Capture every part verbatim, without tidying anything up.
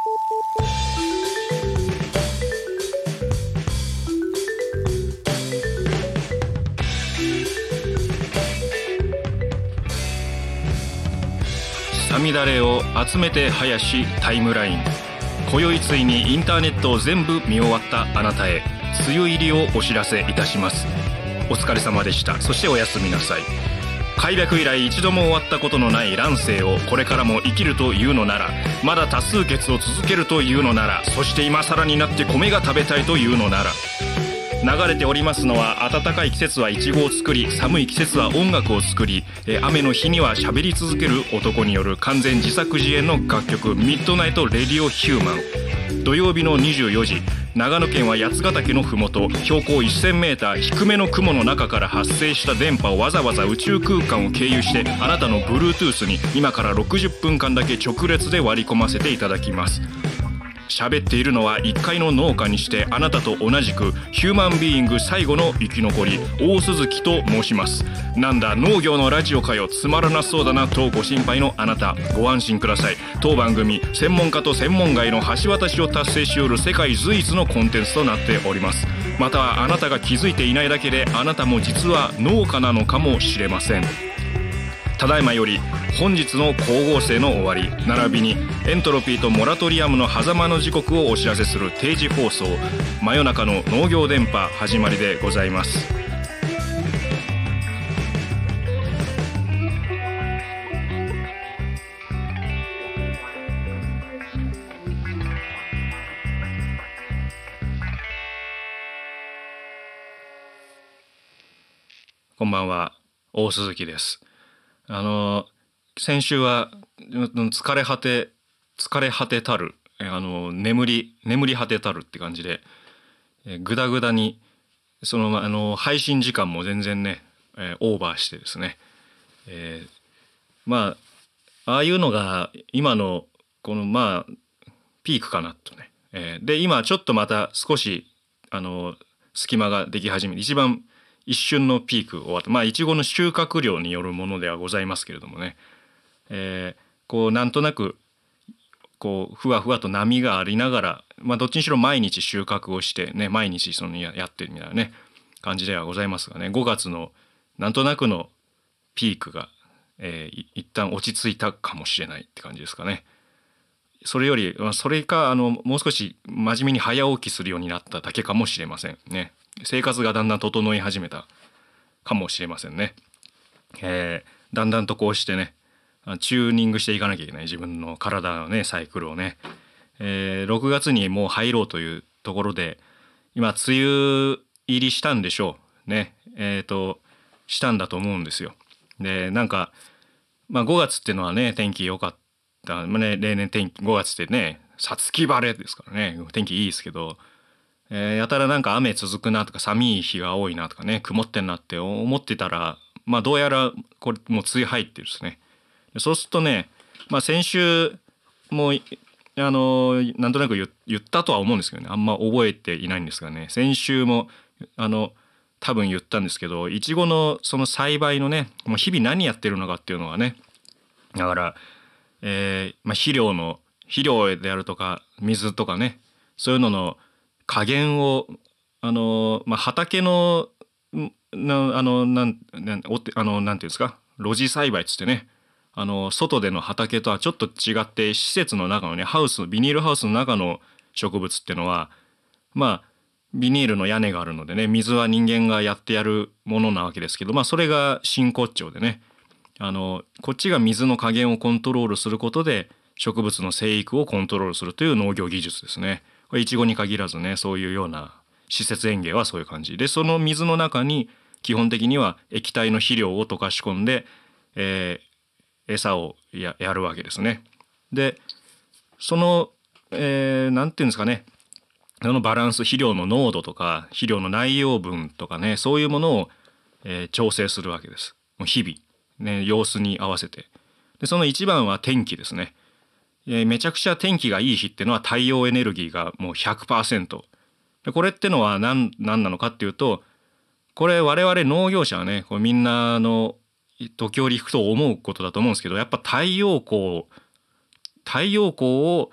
さみだれを集めて林タイムライン。今宵ついにインターネットを全部見終わったあなたへ梅雨入りをお知らせいたします。お疲れ様でした。そしておやすみなさい。開闢以来一度も終わったことのない乱世をこれからも生きるというのなら、まだ多数決を続けるというのなら、そして今更になって米が食べたいというのなら、流れておりますのは、暖かい季節はイチゴを作り、寒い季節は音楽を作り、雨の日には喋り続ける男による完全自作自演の楽曲、ミッドナイトレディオヒューマン。土曜日のにじゅうよじ、長野県は八ヶ岳のふもと、標高せんメーター低めの雲の中から発生した電波をわざわざ宇宙空間を経由してあなたの Bluetooth に今からろくじゅっぷんかんだけ直列で割り込ませていただきます。喋っているのはいっかいの農家にしてあなたと同じくヒューマンビーイング最後の生き残り、大鈴木と申します。なんだ農業のラジオかよ、つまらなそうだなとご心配のあなた、ご安心ください。当番組、専門家と専門外の橋渡しを達成しうる世界随一のコンテンツとなっております。またはあなたが気づいていないだけで、あなたも実は農家なのかもしれません。ただいまより本日の光合成の終わり並びにエントロピーとモラトリアムの狭間の時刻をお知らせする定時放送、真夜中の農業電波始まりでございます。こんばんは、大鈴木です。あの先週は疲れ果て疲れ果てたるあの眠り眠り果てたるって感じで、えグダグダにそのあの配信時間も全然ね、えー、オーバーしてですね、えー、まあああいうのが今のこのまあピークかなとね、えー、で今ちょっとまた少しあの隙間ができ始めて、一番一瞬のピーク終わった、まあいちごの収穫量によるものではございますけれどもね、えー、こうなんとなくこうふわふわと波がありながら、まあどっちにしろ毎日収穫をしてね、毎日その や, やってるみたいなね感じではございますがね、ごがつのなんとなくのピークが、えー、一旦落ち着いたかもしれないって感じですかね。それより、まあ、それかあのもう少し真面目に早起きするようになっただけかもしれませんね。生活がだんだん整い始めたかもしれませんね。えー、だんだんとこうしてねチューニングしていかなきゃいけない自分の体のねサイクルをね、えー、ろくがつにもう入ろうというところで、今梅雨入りしたんでしょうね。えっとしたんだと思うんですよ。でなんか、まあ、ごがつっていうのはね天気良かった、まあね、例年天気ごがつってね五月晴れですからね、天気いいですけど、えー、やたらなんか雨続くなとか寒い日が多いなとかね、曇ってんなって思ってたら、まあどうやらこれもう梅雨入ってるですね。そうするとね、まあ先週もあのなんとなく言ったとは思うんですけどね、あんま覚えていないんですがね、先週もあの多分言ったんですけど、いちごのその栽培のね、もう日々何やってるのかっていうのはね、だから、えーまあ、肥料の肥料であるとか水とかね、そういうのの加減をあの、まあ、畑のなあのなんなんおあのなんていうんですか、露地栽培っつってね、あの外での畑とはちょっと違って施設の中のねハウスビニールハウスの中の植物っていうのは、まあビニールの屋根があるのでね、水は人間がやってやるものなわけですけど、まあそれが真骨頂でね、あのこっちが水の加減をコントロールすることで植物の生育をコントロールするという農業技術ですね。これイチゴに限らずね、そういうような施設園芸はそういう感じで、その水の中に基本的には液体の肥料を溶かし込んで、えー、餌を や, やるわけですね。でその、えー、なんていうんですかね、そのバランス、肥料の濃度とか肥料の内容分とかね、そういうものを、えー、調整するわけです。もう日々、ね、様子に合わせて。でその一番は天気ですね。えー、めちゃくちゃ天気がいい日っていうのは太陽エネルギーがもう ひゃくパーセント。でこれってのは何、何なのかっていうと、これ我々農業者はね、これみんなの時折ふと思うことだと思うんですけど、やっぱ太陽光太陽光を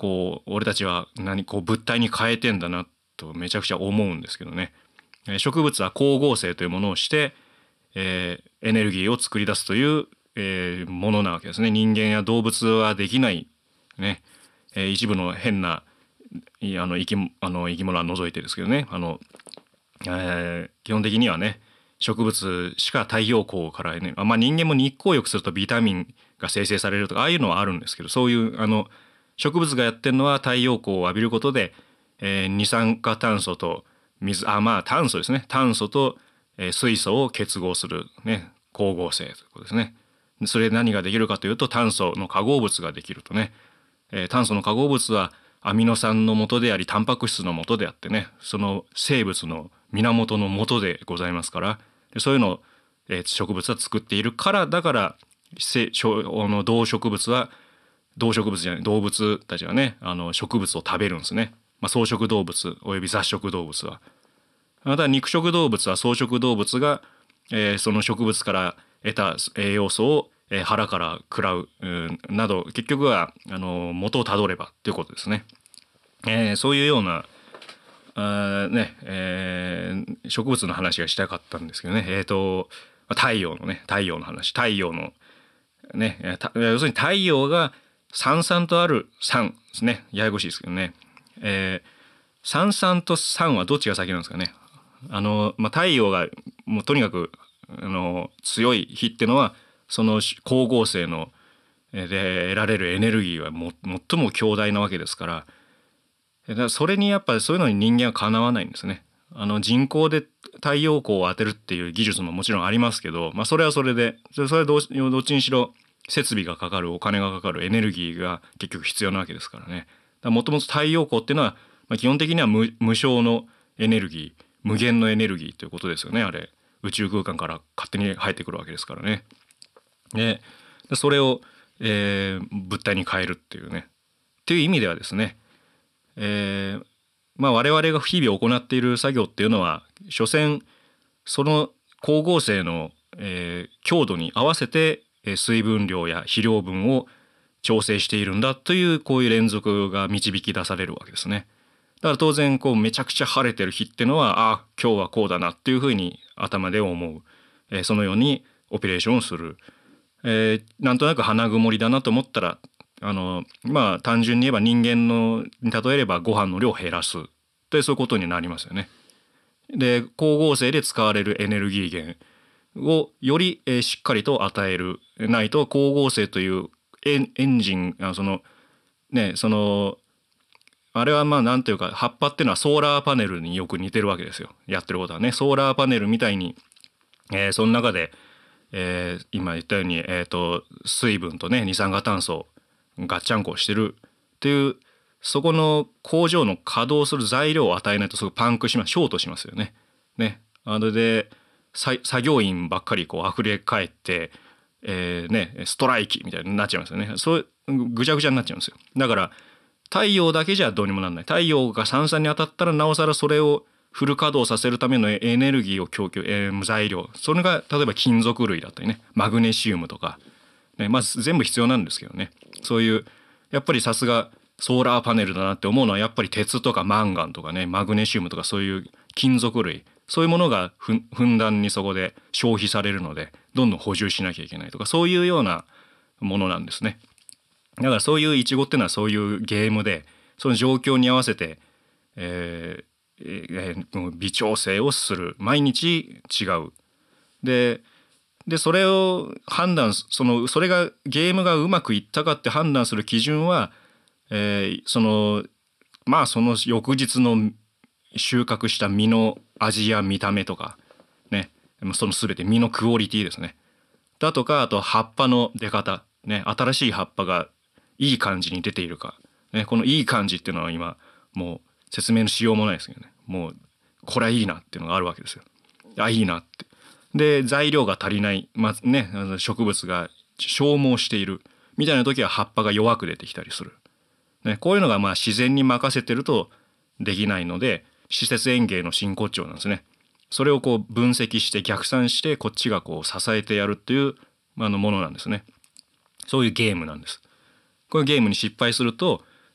こう俺たちは何こう物体に変えてんだなとめちゃくちゃ思うんですけどね。植物は光合成というものをして、えー、エネルギーを作り出すという、えー、ものなわけですね。人間や動物はできないね、えー、一部の変なあの生き、あの生き物は除いてですけどね、あの、えー、基本的にはね植物しか太陽光からね、あ、まあ、人間も日光浴するとビタミンが生成されるとかああいうのはあるんですけど、そういうあの植物がやってるのは太陽光を浴びることで、えー、二酸化炭素と水あまあ炭素ですね炭素と、えー、水素を結合する、ね、光合成ということですね。それで何ができるかというと炭素の化合物ができるとね、えー、炭素の化合物はアミノ酸の元でありタンパク質の元であってね、その生物の源の元でございますから、でそういうのを、えー、植物は作っているからだからせしょあの動植物は動植物じゃない動物たちはねあの植物を食べるんですね。まあ、草食動物および雑食動物は。また肉食動物は草食動物が、えー、その植物から得た栄養素を、えー、腹から食らう、うん、など結局はあの元をたどればということですね。えー、そういうようなあね、えー、植物の話がしたかったんですけどね、えーと太陽のね太陽の話太陽のね要するに太陽がさん酸とある酸ですね。ややこしいですけどね、えー、さん酸と酸はどっちが先なんですかね。あの、まあ、太陽がもうとにかくあの強い日ってのはその光合成ので得られるエネルギーはも最も強大なわけですから、だからそれにやっぱりそういうのに人間はかなわないんですね。あの人工で太陽光を当てるっていう技術ももちろんありますけど、まあ、それはそれでそれはどどっちにしろ設備がかかるお金がかかるエネルギーが結局必要なわけですからね。もともと太陽光っていうのは、まあ、基本的には 無, 無償のエネルギー無限のエネルギーということですよね。あれ宇宙空間から勝手に入ってくるわけですからね。でそれを、えー、物体に変えるっていうねっていう意味ではですね、えーまあ、我々が日々行っている作業っていうのは所詮その光合成の、えー、強度に合わせて水分量や肥料分を調整しているんだというこういう連続が導き出されるわけですね。だから当然こうめちゃくちゃ晴れてる日っていうのはあ今日はこうだなっていうふうに頭で思う、えー、そのようにオペレーションをする、えー、なんとなく花曇りだなと思ったらあのまあ単純に言えば人間のに例えればご飯の量を減らすというそういうことになりますよね。で光合成で使われるエネルギー源をより、えー、しっかりと与えるないと光合成というエン、エンジンあそのねそのあれはまあなんていうか葉っぱっていうのはソーラーパネルによく似てるわけですよ。やってることはねソーラーパネルみたいに、えー、その中で、えー、今言ったように、えー、と水分とね二酸化炭素ガッチャンコしてるっていうそこの工場の稼働する材料を与えないとすぐパンクしますショートしますよね。ねあれで作業員ばっかりこう溢れ返って、えーね、ストライキみたいになっちゃいますよね。そうぐちゃぐちゃになっちゃうんですよ。だから太陽だけじゃどうにもなんない。太陽がさん酸に当たったらなおさらそれをフル稼働させるためのエネルギーを供給、えー、材料それが例えば金属類だったりねマグネシウムとか、ね、まず全部必要なんですけどね。そういうやっぱりさすがソーラーパネルだなって思うのはやっぱり鉄とかマンガンとかねマグネシウムとかそういう金属類そういうものがふふんだんにそこで消費されるのでどんどん補充しなきゃいけないとかそういうようなものなんですね。だからそういうイチゴっていうのはそういうゲームでその状況に合わせて、えーえー、微調整をする毎日違うででそれを判断そのそれがゲームがうまくいったかって判断する基準は、えー、そのまあその翌日の収穫した実の味や見た目とかねその全て実のクオリティですねだとかあと葉っぱの出方ね新しい葉っぱがいい感じに出ているか、ね、このいい感じっていうのは今もう説明のしようもないですよね。もうこれはいいなっていうのがあるわけですよ。あいいなってで材料が足りない、まあね、植物が消耗しているみたいな時は葉っぱが弱く出てきたりする、ね、こういうのがまあ自然に任せてるとできないので施設園芸の真骨頂なんですね。それをこう分析して逆算してこっちがこう支えてやるっていうあのものなんですね。そういうゲームなんです。こういうゲームに失敗すると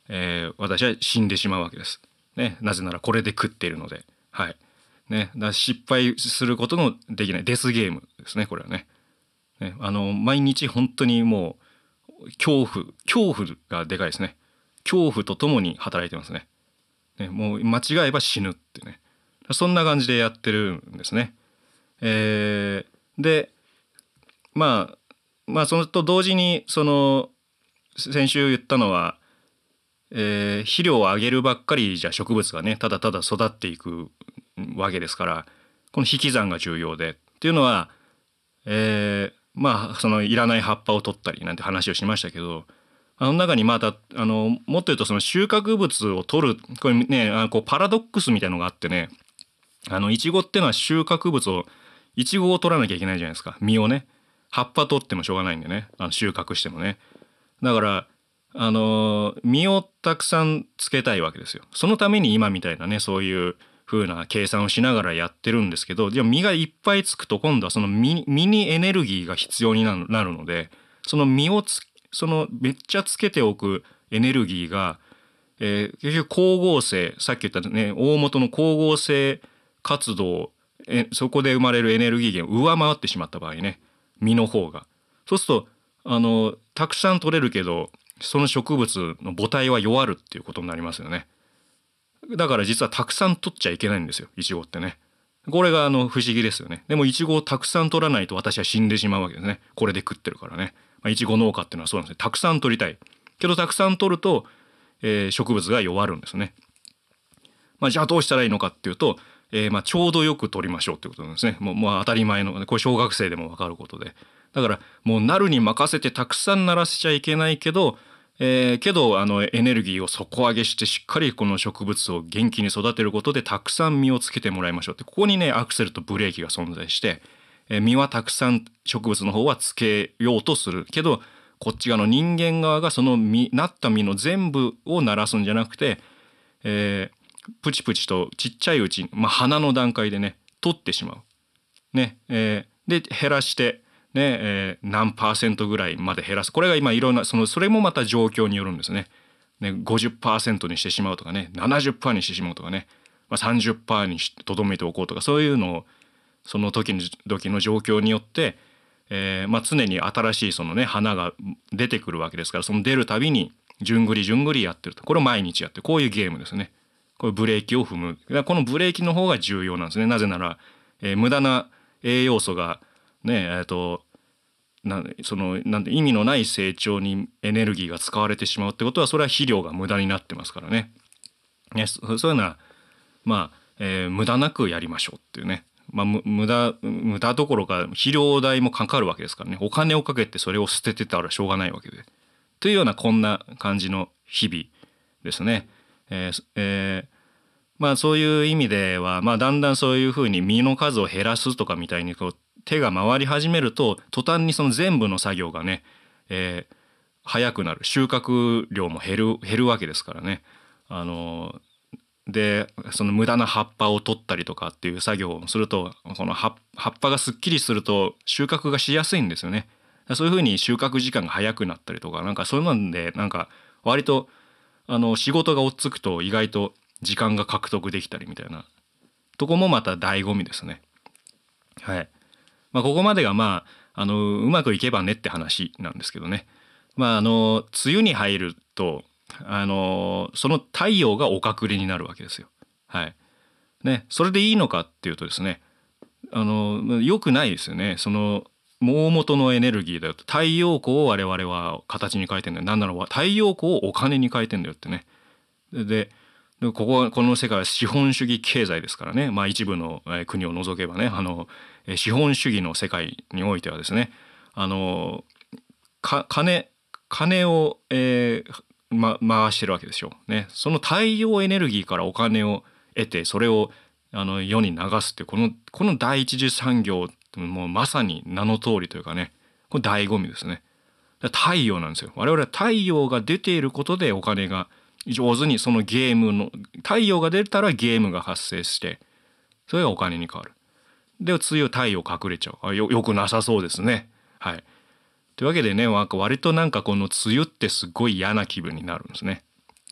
えー、私は死んでしまうわけです。ね、なぜならこれで食っているので。はいね、だ失敗することのできないデスゲームですねこれはね。ねあの毎日本当にもう恐怖恐怖がでかいですね。恐怖とともに働いてますね。ねもう間違えば死ぬってね、そんな感じでやってるんですね。えー、でまあまあそれと同時にその先週言ったのは、えー、肥料をあげるばっかりじゃ植物がねただただ育っていくわけですから、この引き算が重要でっていうのは、えー、まあそのいらない葉っぱを取ったりなんて話をしましたけど、あの中にまたあのもっと言うとその収穫物を取るこれねあのこうパラドックスみたいのがあってね、あのイチゴっていうのは収穫物をイチゴを取らなきゃいけないじゃないですか。実をね葉っぱ取ってもしょうがないんでね、あの収穫してもね。だからあの実をたくさんつけたいわけですよ。そのために今みたいなねそういう風な計算をしながらやってるんですけど、でも実がいっぱいつくと今度はその実にエネルギーが必要になるので、その実をつそのめっちゃつけておくエネルギーが、えー、結局光合成、さっき言ったね大元の光合成活動、えそこで生まれるエネルギー源を上回ってしまった場合ね、実の方がそうするとあのたくさん取れるけどその植物の母体は弱るっていうことになりますよね。だから実はたくさん取っちゃいけないんですよイチゴってね。これがあの不思議ですよね。でもイチゴをたくさん取らないと私は死んでしまうわけですね。これで食ってるからね。まあ、イチゴ農家っていうのはそうなんですね。たくさん取りたいけどたくさん取ると、えー、植物が弱るんですね。まあ、じゃあどうしたらいいのかっていうと、えー、まあちょうどよく取りましょうっていうことなんですね。もう、もう当たり前のこれ小学生でも分かることで、だからもうなるに任せてたくさんならせちゃいけないけど、えー、けどあのエネルギーを底上げしてしっかりこの植物を元気に育てることでたくさん実をつけてもらいましょうって、ここにねアクセルとブレーキが存在して、えー、実はたくさん植物の方はつけようとするけど、こっち側の人間側がその実なった実の全部を鳴らすんじゃなくて、えー、プチプチとちっちゃいうちに、まあ、花の段階でね取ってしまう。ねえー、で減らしてねえー、何パーセントぐらいまで減らす、これが今いろんなそのそれもまた状況によるんですね。ね ごじゅっパーセント にしてしまうとかね ななじゅっパーセント にしてしまうとかね、まあ、さんじゅっパーセント にとどめておこうとか、そういうのをその時の時の状況によって、えーまあ、常に新しいそのね花が出てくるわけですから、その出るたびにじゅんぐりじゅんぐりやってると、これを毎日やってる、こういうゲームですね。これブレーキを踏む、このブレーキの方が重要なんですね。なぜなら、えー、無駄な栄養素がねえー、となそのなんて意味のない成長にエネルギーが使われてしまうってことは、それは肥料が無駄になってますからね。ねそそういうのはまあ、えー、無駄なくやりましょうっていうね、まあ、無駄無駄どころか肥料代もかかるわけですからね、お金をかけてそれを捨ててたらしょうがないわけで、というようなこんな感じの日々ですね。えーえーまあそういう意味では、まあ、だんだんそういうふうに実の数を減らすとかみたいにこう手が回り始めると、途端にその全部の作業がね、えー、早くなる、収穫量も減る減るわけですからね。あのでその無駄な葉っぱを取ったりとかっていう作業をすると、この葉葉っぱがすっきりすると収穫がしやすいんですよね。そういうふうに収穫時間が早くなったりとか、なんかそういうのでなんか割とあの仕事が追っつくと意外と時間が獲得できたりみたいなとこもまた醍醐味ですね。はい。まあ、ここまでがまああのうまくいけばねって話なんですけどね。まああの梅雨に入るとあのその太陽がお隠れになるわけですよ。はい。ね、それでいいのかっていうとですね、あの良くないですよね。その大元のエネルギーだよと、太陽光を我々は形に変えてんだよ、なんなら太陽光をお金に変えてんだよってね。でこここの世界は資本主義経済ですからね、まあ、一部の国を除けばね、あの資本主義の世界においてはですね、あのか金金を、えーま、回してるわけですよ、ね。その太陽エネルギーからお金を得てそれをあの世に流すっていうこのこの第一次産業、もうまさに名の通りというかね、これ醍醐味ですね。太陽なんですよ。我々は太陽が出ていることでお金が上手にそのゲームの太陽が出たらゲームが発生して、それがお金に変わる。で梅雨太陽隠れちゃう。あ よ, よくなさそうですね。はい。というわけでね、割となんかこの梅雨ってすごい嫌な気分になるんですね。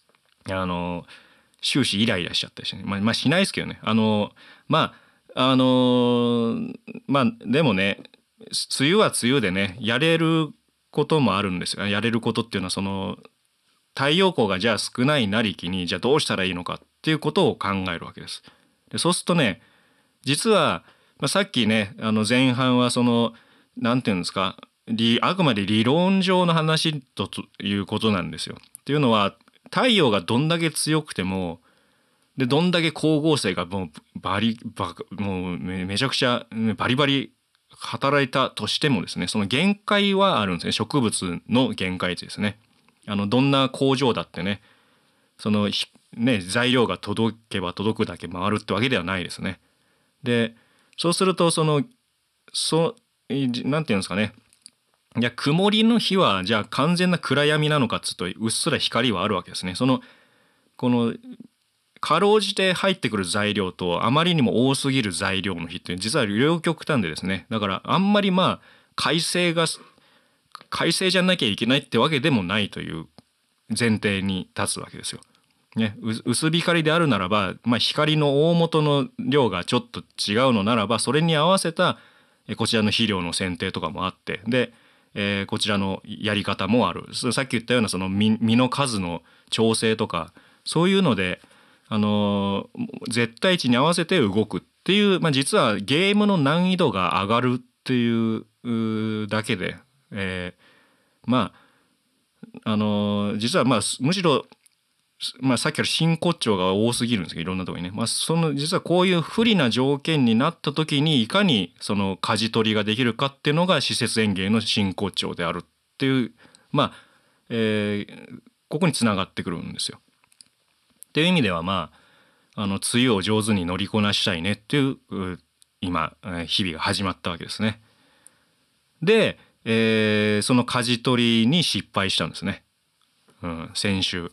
あの終始イライラしちゃったりしてね、まあ、まあしないですけどね、あのまああのまあでもね、梅雨は梅雨でねやれることもあるんですよ。やれることっていうのはその太陽光がじゃあ少ないなりきにじゃあどうしたらいいのかっていうことを考えるわけです。でそうするとね、実は、まあ、さっきねあの前半はそのなんていうんですか、理あくまで理論上の話ということなんですよ。っていうのは太陽がどんだけ強くてもでどんだけ光合成がもうバリバもうめめちゃくちゃバリバリ働いたとしてもですね、その限界はあるんですね。植物の限界値ですね。あのどんな工場だってね、そのね材料が届けば届くだけ回るってわけではないですね。でそうするとそのそなんていうんですかね、いや曇りの日はじゃあ完全な暗闇なのかっつうとうっすら光はあるわけですね。そのこのかろうじて入ってくる材料とあまりにも多すぎる材料の比って実は両極端でですね、だからあんまりまあ快晴が快晴じゃなきゃいけないってわけでもないという前提に立つわけですよ。ね、薄光であるならば、まあ、光の大元の量がちょっと違うのならばそれに合わせたこちらの肥料の選定とかもあって、で、えーこちらのやり方もある。さっき言ったようなその実実の数の調整とかそういうので、あのー絶対値に合わせて動くっていう、まあ、実はゲームの難易度が上がるっていううだけで、えーまああのー実はまあむしろまあ、さっきから真骨頂が多すぎるんですけどいろんなところにね、まあ、その実はこういう不利な条件になった時にいかにその舵取りができるかっていうのが施設園芸の真骨頂であるっていう、まあえーここにつながってくるんですよ。っていう意味ではまああの梅雨を上手に乗りこなしたいねっていうう今日々が始まったわけですね。で、えーその舵取りに失敗したんですね、うん、先週。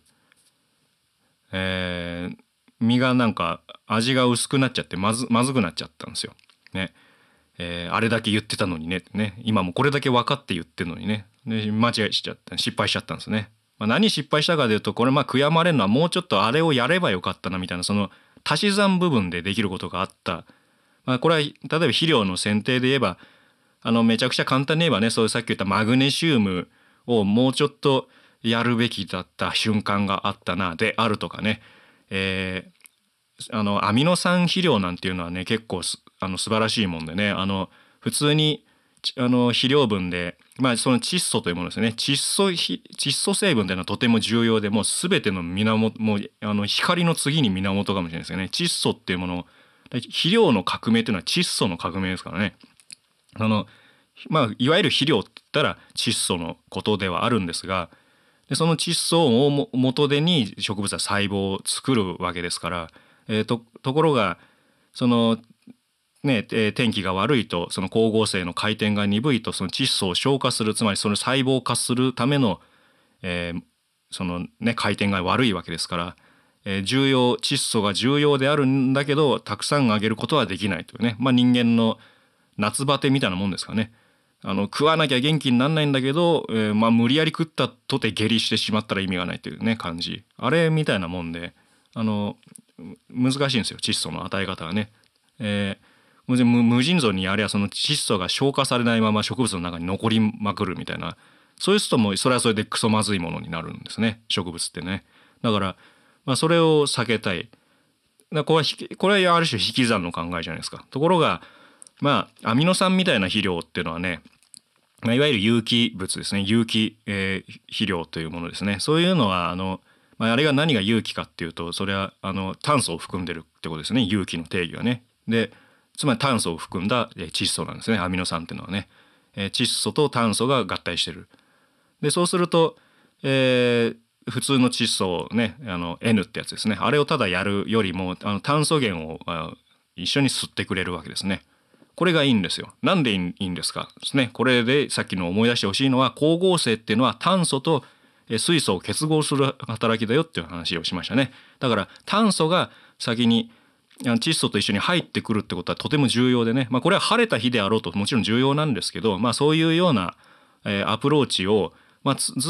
えー身がなんか味が薄くなっちゃってまずまずくなっちゃったんですよ。ねえーあれだけ言ってたのにねね今もこれだけ分かって言ってるのにねで間違いしちゃった失敗しちゃったんですね。まあ、何失敗したかというとこれまあ悔やまれるのはもうちょっとあれをやればよかったなみたいなその足し算部分でできることがあった。まあ、これは例えば肥料の選定で言えばあのめちゃくちゃ簡単に言えばねそういうさっき言ったマグネシウムをもうちょっとやるべきだった瞬間があったなであるとかね、えーあのアミノ酸肥料なんていうのはね結構すあの素晴らしいもんでね、あの普通にあの肥料分で、まあ、その窒素というものですね、窒素窒素成分というのはとても重要でもう全ての源もうあの光の次に源かもしれないですよね。窒素っていうもの肥料の革命というのは窒素の革命ですからね。あのまあ、いわゆる肥料って言ったら窒素のことではあるんですが、でその窒素を元手に植物は細胞を作るわけですから、えー、とところがその、ねえー天気が悪いとその光合成の回転が鈍いとその窒素を消化するつまりその細胞化するための、えーそのね、回転が悪いわけですから、えー重要窒素が重要であるんだけどたくさんあげることはできないというね、まあ、人間の夏バテみたいなもんですかね。あの食わなきゃ元気になんないんだけど、えーまあ、無理やり食ったとて下痢してしまったら意味がないというね感じ、あれみたいなもんであの難しいんですよ窒素の与え方がね。えー無無尽蔵にやればその窒素が消化されないまま植物の中に残りまくるみたいな、そういう人もそれはそれでクソまずいものになるんですね植物ってね。だから、まあ、それを避けたい。だこれはこれはある種引き算の考えじゃないですか。ところがまあアミノ酸みたいな肥料っていうのはね、まあ、いわゆる有機物ですね有機、えー肥料というものですね。そういうのはあの、まあ、あれが何が有機かっていうとそれはあの炭素を含んでるってことですね有機の定義はね。でつまり炭素を含んだ窒素なんですねアミノ酸っていうのはね、えー窒素と炭素が合体してる。でそうすると、えー普通の窒素をねあの N ってやつですね、あれをただやるよりもあの炭素源をあ一緒に吸ってくれるわけですね。これがいいんですよ。なんでいいんですかですね。これでさっきの思い出してほしいのは光合成っていうのは炭素と水素を結合する働きだよっていう話をしましたね。だから炭素が先に窒素と一緒に入ってくるってことはとても重要でね、まあ、これは晴れた日であろうともちろん重要なんですけど、まあ、そういうような、えーアプローチを、まあ、ずっ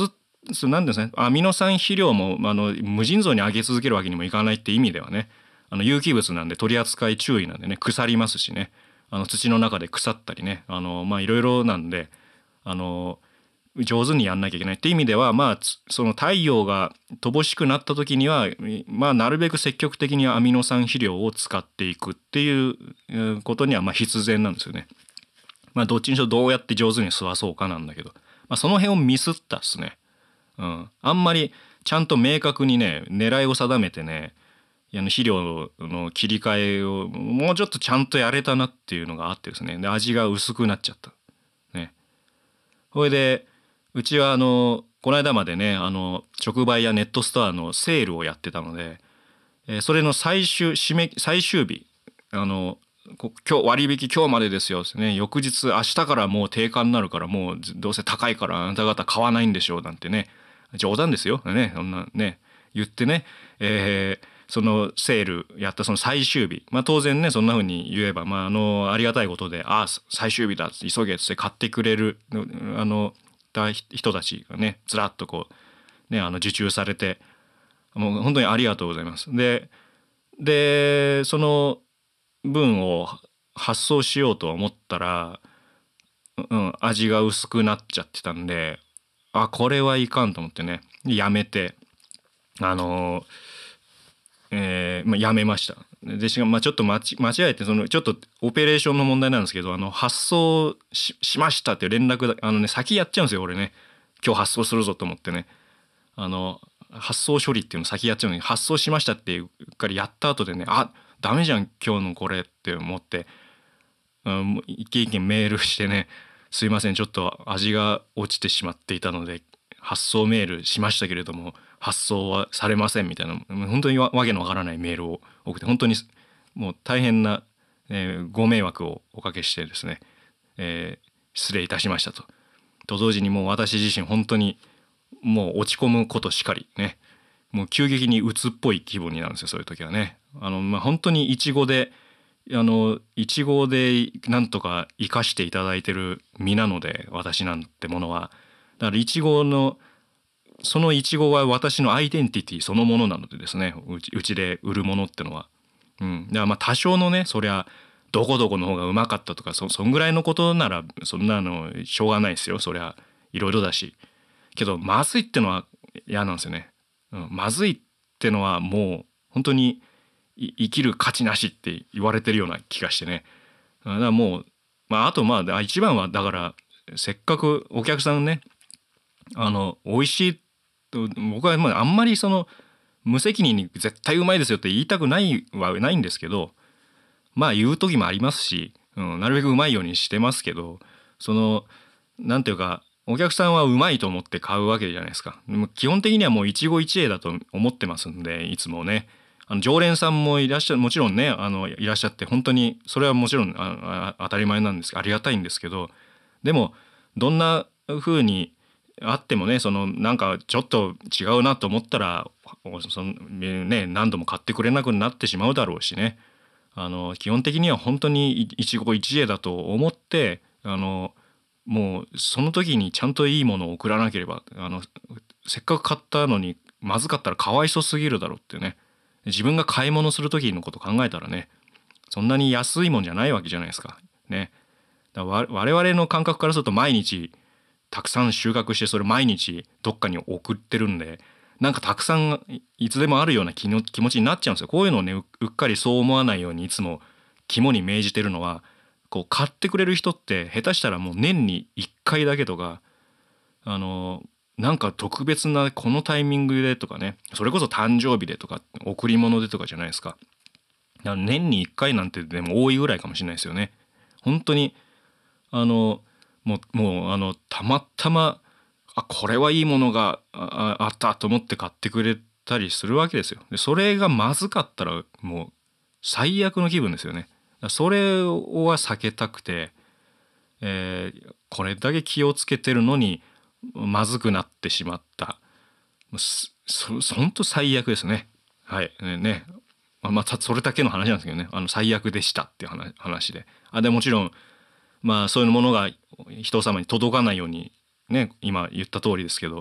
そうなんですね、アミノ酸肥料もあの無尽蔵に上げ続けるわけにもいかないって意味ではね、あの有機物なんで取り扱い注意なんでね、腐りますしね、あの土の中で腐ったりね、あのまあいろいろなんで、あの上手にやんなきゃいけないって意味では、まあその太陽が乏しくなった時には、まあなるべく積極的にアミノ酸肥料を使っていくっていうことにはまあ必然なんですよね。まあどっちにしろどうやって上手に吸わそうかなんだけど、まあ、その辺をミスったっすね。うん、あんまりちゃんと明確にね狙いを定めてね、あの肥料の切り替えをもうちょっとちゃんとやれたなっていうのがあってですね、で味が薄くなっちゃったね。それでうちはあのこの間までね、あの直売やネットストアのセールをやってたので、えーそれの最終締め最終日、あのこ今日割引今日までですよですね、翌日明日からもう定価になるから、もうどうせ高いからあなた方買わないんでしょうなんてね、冗談ですよね、そんなね言ってね、えーそのセールやったその最終日、まあ当然ねそんな風に言えば、まああのありがたいことで、ああ最終日だ急げって買ってくれるあのた人たちがねずらっとこうねあの受注されて、もう本当にありがとうございます。ででその分を発送しようと思ったら、うん、味が薄くなっちゃってたんで、あこれはいかんと思ってねやめて、あのえーまあ、やめました。でしかもまあちょっと間違間違えて、そのちょっとオペレーションの問題なんですけど、あの発送 し, しましたっていう連絡だ、あのね先やっちゃうんですよ俺ね。今日発送するぞと思ってね、あの発送処理っていうの先やっちゃうのに、発送しましたっていうからやった後でね、あダメじゃん今日のこれって思って、うん、一件一件メールしてね、すいませんちょっと味が落ちてしまっていたので発送メールしましたけれども発送はされませんみたいな、本当にわわけのわからないメールを送って、本当にもう大変な、えーご迷惑をおかけしてですね、えー失礼いたしましたと。と同時にもう私自身本当にもう落ち込むことしかりね、もう急激に鬱っぽい気分になるんですよそういう時はね。あのまあ本当にイチゴであのイチゴでなんとか生かしていただいてる身なので、私なんてものはだからイチゴのそのイチゴは私のアイデンティティそのものなのでですね、うちうちで売るものってのは、うん、だからまあ多少のねそりゃどこどこの方がうまかったとか そ, そんぐらいのことならそんなのしょうがないですよ、そりゃいろいろだし。けどまずいってのは嫌なんですよね、うん、まずいってのはもう本当に生きる価値なしって言われてるような気がしてね。だからもう、まあ、あとまあ一番はだからせっかくお客さんねあの美味しいと、僕はまああんまりその無責任に絶対うまいですよって言いたくないはないんですけど、まあ言う時もありますし、うん、なるべくうまいようにしてますけど、そのなんていうかお客さんはうまいと思って買うわけじゃないですか。でも基本的にはもう一期一会だと思ってますんで、いつもねあの常連さんもいらっしゃる、もちろんねあのいらっしゃって、本当にそれはもちろんああ当たり前なんです、ありがたいんですけど、でもどんな風にあってもね、そのなんかちょっと違うなと思ったらその、ね、何度も買ってくれなくなってしまうだろうしね、あの基本的には本当に一期一会だと思って、あのもうその時にちゃんといいものを送らなければ、あのせっかく買ったのにまずかったらかわいそすぎるだろうってね、自分が買い物する時のこと考えたらね、そんなに安いもんじゃないわけじゃないですかね。だから我々の感覚からすると毎日たくさん収穫してそれ毎日どっかに送ってるんで、なんかたくさんいつでもあるような気の気持ちになっちゃうんですよ。こういうのをね う, うっかりそう思わないようにいつも肝に銘じてるのは、こう買ってくれる人って下手したらもう年にいっかいだけとか、あのなんか特別なこのタイミングでとかね、それこそ誕生日でとか贈り物でとかじゃないですか。だから年にいっかいなんてでも多いぐらいかもしれないですよね。本当にあのもうもうあのたまたまあこれはいいものがああったと思って買ってくれたりするわけですよ。でそれがまずかったらもう最悪の気分ですよね。それは避けたくて、えーこれだけ気をつけてるのにまずくなってしまった。そそほんと最悪ですね。はいねね、まあ、またそれだけの話なんですけどね、あの最悪でしたっていう話話で、あでもちろんまあそういうものが人様に届かないようにね、今言った通りですけど、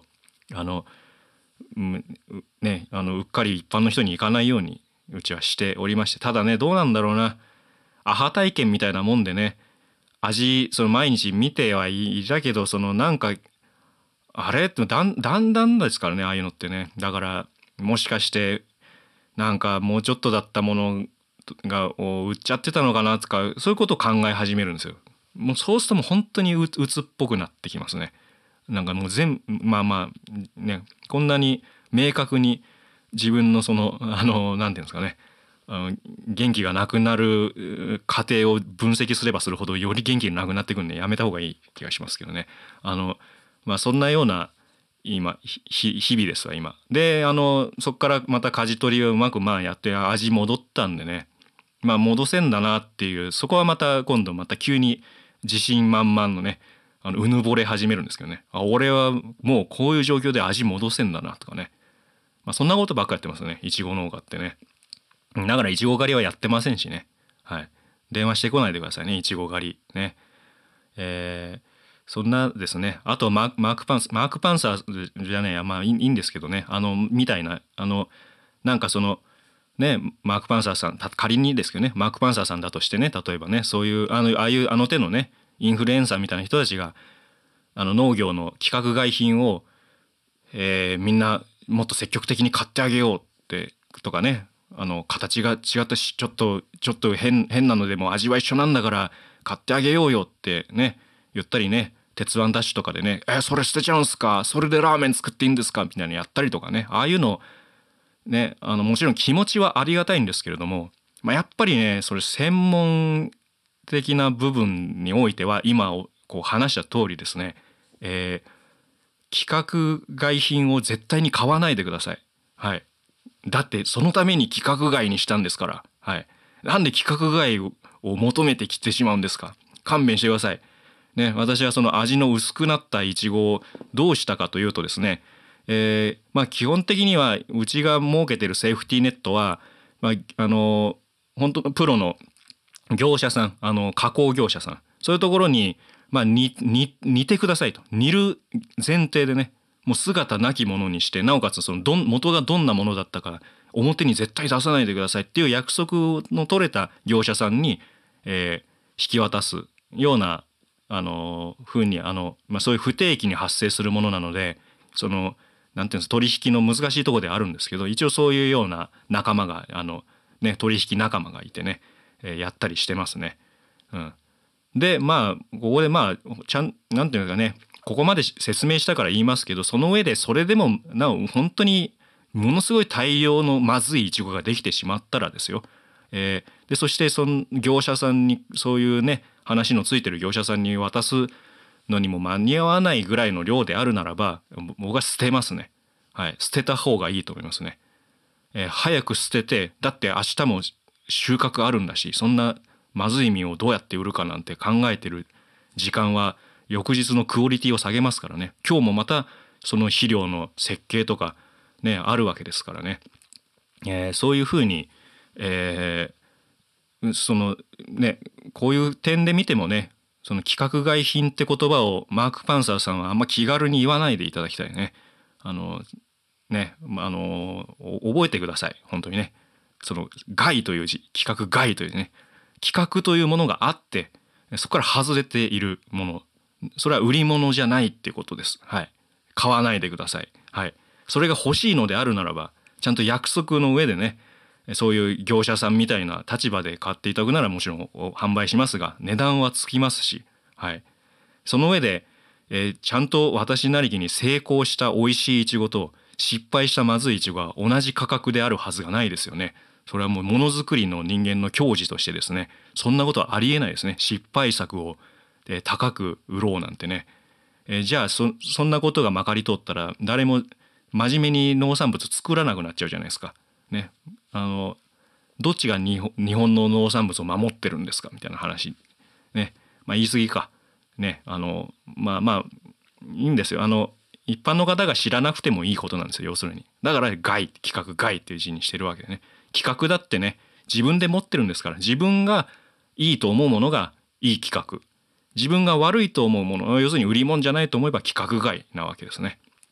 あの、うんね、あのうっかり一般の人に行かないようにうちはしておりまして、ただねどうなんだろうな、アハ体験みたいなもんでね、味その毎日見てはいたけど、そのなんかあれってだんだんだんですからね、ああいうのってね。だからもしかしてなんかもうちょっとだったものがを売っちゃってたのかなとか、そういうことを考え始めるんですよ。もうそうするともう本当にう鬱っぽくなってきますね。なんかもう全まあまあね、こんなに明確に自分のそのあのなんていうんですかね、あの元気がなくなる過程を分析すればするほどより元気がなくなってくるんで、やめた方がいい気がしますけどね。あのまあそんなような今ひ日々ですわ今で。あのそこからまた舵取りをうまくまあやって味戻ったんでね、まあ戻せんだなっていう、そこはまた今度また急に自信満々のね、あのうぬぼれ始めるんですけどね、あ俺はもうこういう状況で味戻せんだなとかね、まあ、そんなことばっかやってますね、いちご農家ってね。だからいちご狩りはやってませんしね、はい、電話してこないでくださいね、いちご狩りね。えーそんなですね。あとママークパンサーマークパンサーじゃねえや、まあいいいいんですけどね、あのみたいな、あのなんかそのね、マーク・パンサーさん仮にですけどね、マーク・パンサーさんだとしてね、例えばね、そういうあのああいうあの手のねインフルエンサーみたいな人たちがあの農業の規格外品を、えーみんなもっと積極的に買ってあげようってとかね、あの形が違ったしちょっとちょっと変変なのでも味は一緒なんだから買ってあげようよってね言ったりね、鉄腕ダッシュとかでね、えそれ捨てちゃうんすか、それでラーメン作っていいんですかみたいなのやったりとかね、ああいうのね、あのもちろん気持ちはありがたいんですけれども、まあ、やっぱりねそれ専門的な部分においては今こう話した通りですね、えー規格外品を絶対に買わないでください。はい。だってそのために規格外にしたんですから。はい。なんで規格外を求めてきてしまうんですか。勘弁してください。ね、私はその味の薄くなったイチゴをどうしたかというとですね、えーまあ基本的にはうちが設けてるセーフティーネットは、まあ、あの本当のプロの業者さん、あの加工業者さん、そういうところに、まあ、にに煮てくださいと、煮る前提でね、もう姿なきものにして、なおかつそのどん元がどんなものだったか表に絶対出さないでくださいっていう約束の取れた業者さんに、えー引き渡すようなあの風にあの、まあ、そういう不定期に発生するものなので、そのなんていうんです、取引の難しいところであるんですけど、一応そういうような仲間があの、ね、取引仲間がいてね、えーやったりしてますね。うん、でまあここでまあちゃんなんていうかね、ここまで説明したから言いますけど、その上でそれでもなお本当にものすごい大量のまずいイチゴができてしまったらですよ、えーでそしてその業者さんにそういうね話のついてる業者さんに渡すのにも間に合わないぐらいの量であるならば、僕は捨てますね。はい、捨てた方がいいと思いますね。えー早く捨てて、だって明日も収穫あるんだし、そんなまずい実をどうやって売るかなんて考えてる時間は翌日のクオリティを下げますからね。今日もまたその肥料の設計とかねあるわけですからね、えーそういうふうに、えーそのねこういう点で見てもね、その規格外品って言葉をマーク・パンサーさんはあんま気軽に言わないでいただきたいね。あのねあの覚えてください本当にね。その外という字、規格外というね、規格というものがあってそこから外れているもの、それは売り物じゃないっていうことです。はい、買わないでください。はい、それが欲しいのであるならばちゃんと約束の上でね、そういう業者さんみたいな立場で買っていただくならもちろん販売しますが、値段はつきますし、はい、その上で、えーちゃんと私なりに成功した美味しいイチゴと失敗したまずいイチゴが同じ価格であるはずがないですよね。それはもうものづくりの人間の矜持としてですね、そんなことはありえないですね。失敗作を、えー高く売ろうなんてね、えーじゃあそそんなことがまかり通ったら誰も真面目に農産物作らなくなっちゃうじゃないですか。ね、あのどっちが日本日本の農産物を守ってるんですかみたいな話ね、まあ、言い過ぎかね、あのまあまあいいんですよ。あの一般の方が知らなくてもいいことなんですよ、要するに。だから外、規格外っていう字にしてるわけでね。規格だってね自分で持ってるんですから、自分がいいと思うものがいい規格、自分が悪いと思うもの、要するに売り物じゃないと思えば規格外なわけですね。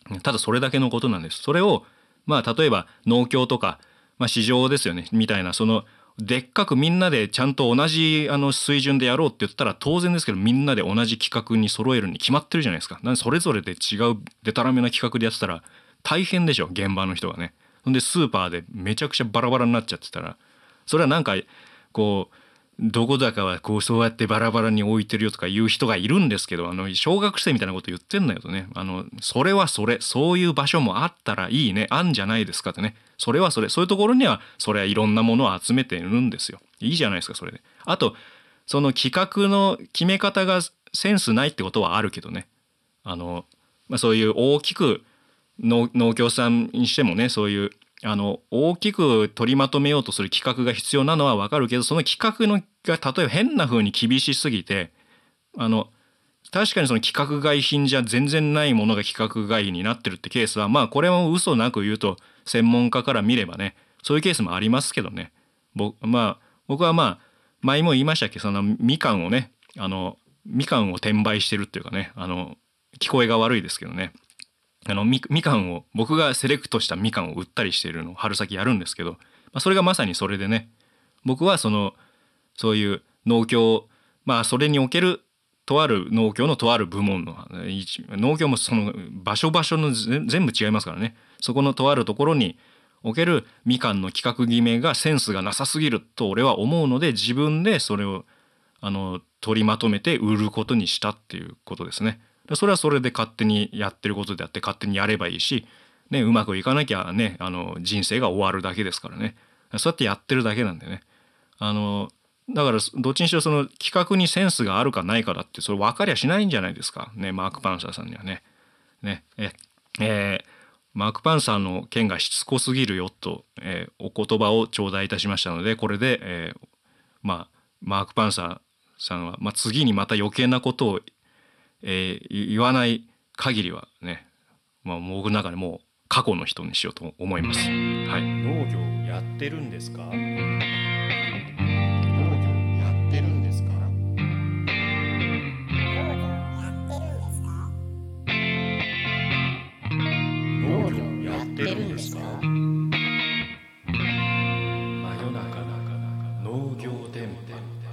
ただそれだけのことなんです。それをまあ例えば農協とか、まあ、市場ですよねみたいな、そのでっかくみんなでちゃんと同じあの水準でやろうって言ったら当然ですけど、みんなで同じ企画に揃えるに決まってるじゃないですか。なんでそれぞれで違うデタラメな企画でやってたら大変でしょ、現場の人がね。ほんでスーパーでめちゃくちゃバラバラになっちゃってたら、それはなんかこうどこだかはこうそうやってバラバラに置いてるよとか言う人がいるんですけど、あの小学生みたいなこと言ってんだよとね、あのそれはそれ、そういう場所もあったらいいね、あんじゃないですかってね、それはそれ、そういうところにはそれはいろんなものを集めてるんですよ。いいじゃないですかそれで。あとその企画の決め方がセンスないってことはあるけどね、あの、まあ、そういう大きく農農協さんにしてもね、そういうあの大きく取りまとめようとする企画が必要なのは分かるけど、その企画のが例えば変な風に厳しすぎて、あの確かにその規格外品じゃ全然ないものが規格外になってるってケースは、まあこれも嘘なく言うと専門家から見ればね、そういうケースもありますけどね。ぼまあ僕はまあ前も言いましたっけ、そのみかんをね、あのみかんを転売してるっていうかね、あの聞こえが悪いですけどね、あの み, みかんを僕がセレクトしたみかんを売ったりしているのを春先やるんですけど、まあ、それがまさにそれでね、僕はそのそういう農協、まあそれにおけるとある農協のとある部門の農協もその場所場所の全部違いますからね、そこのとあるところにおけるみかんの企画決めがセンスがなさすぎると俺は思うので、自分でそれをあの取りまとめて売ることにしたっていうことですね。それはそれで勝手にやってることであって勝手にやればいいし、ね、うまくいかなきゃね、あの人生が終わるだけですからね。そうやってやってるだけなんでね。あのだからどっちにしろその企画にセンスがあるかないかだってそれ分かりゃしないんじゃないですかね、マーク・パンサーさんにはね。ねええーマーク・パンサーの件がしつこすぎるよと、えーお言葉を頂戴いたしましたので、これで、えーまあマーク・パンサーさんは、まあ、次にまた余計なことを、えー言わない限りはね、まあ、僕の中でもう過去の人にしようと思います。はい、農業やってるんですか？農業やってるんですか？農業やってるんですか？真夜中農業電波。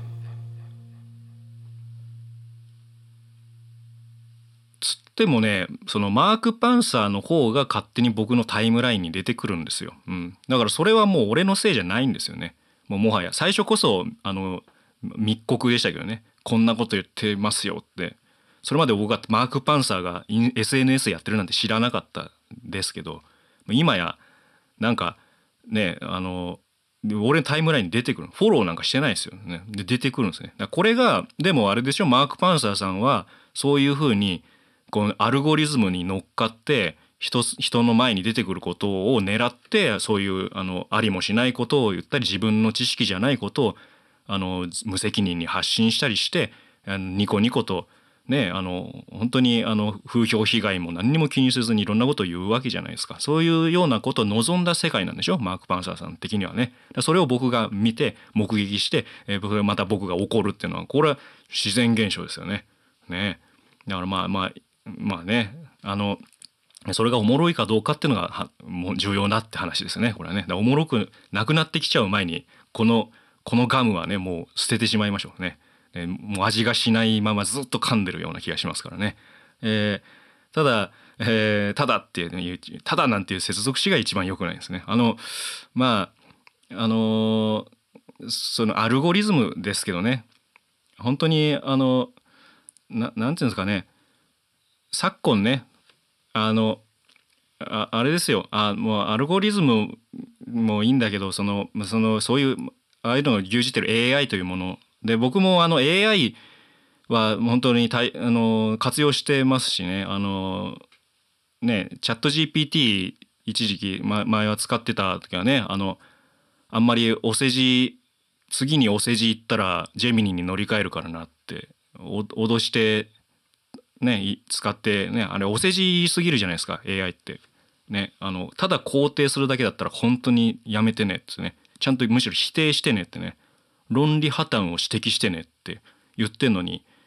つってもね、そのマーク・パンサーの方が勝手に僕のタイムラインに出てくるんですよ、うん、だからそれはもう俺のせいじゃないんですよね。もうもはや最初こそあの密告でしたけどね、こんなこと言ってますよって。それまで僕はマーク・パンサーが エスエヌエス やってるなんて知らなかったんですけど、今やなんかね、あの俺のタイムラインに出てくる、フォローなんかしてないですよね。で出てくるんですね。だからこれがでもあれでしょ、マーク・パンサーさんはそういうふうにこのアルゴリズムに乗っかって人人の前に出てくることを狙って、そういうあのありもしないことを言ったり、自分の知識じゃないことをあの無責任に発信したりして、あのニコニコとね、あの本当にあの風評被害も何にも気にせずにいろんなことを言うわけじゃないですか。そういうようなことを望んだ世界なんでしょ、マーク・パンサーさん的にはね。それを僕が見て目撃して、えー、また僕が怒るっていうのはこれは自然現象ですよね。ね、だからまあまあまあね、あのそれがおもろいかどうかっていうのがはもう重要だって話ですね、これはね。だからおもろくなくなってきちゃう前にこのこのガムはねもう捨ててしまいましょうね。えー、もう味がしないままずっと噛んでるような気がしますからね。えー、ただ、えー、ただっていう、ね、ただなんていう接続詞が一番良くないですね。あのまああのー、そのアルゴリズムですけどね、本当にあのななんていうんですかね、昨今ね、あの あ, あれですよ、あもうアルゴリズムもいいんだけど、そのそのそういうああいうのを牛耳ってる エーアイ というもので、僕もあの エーアイ は本当にたいあの活用してますしね、あのねチャット ジーピーティー 一時期、ま、前は使ってた時はね、あのあんまりお世辞次にお世辞言ったらジェミニに乗り換えるからなってお脅してね使ってね、あれお世辞言いすぎるじゃないですか エーアイ ってね。あのただ肯定するだけだったら本当にやめてねってね、ちゃんとむしろ否定してねってね、論理破綻を指摘してねって言ってんのに、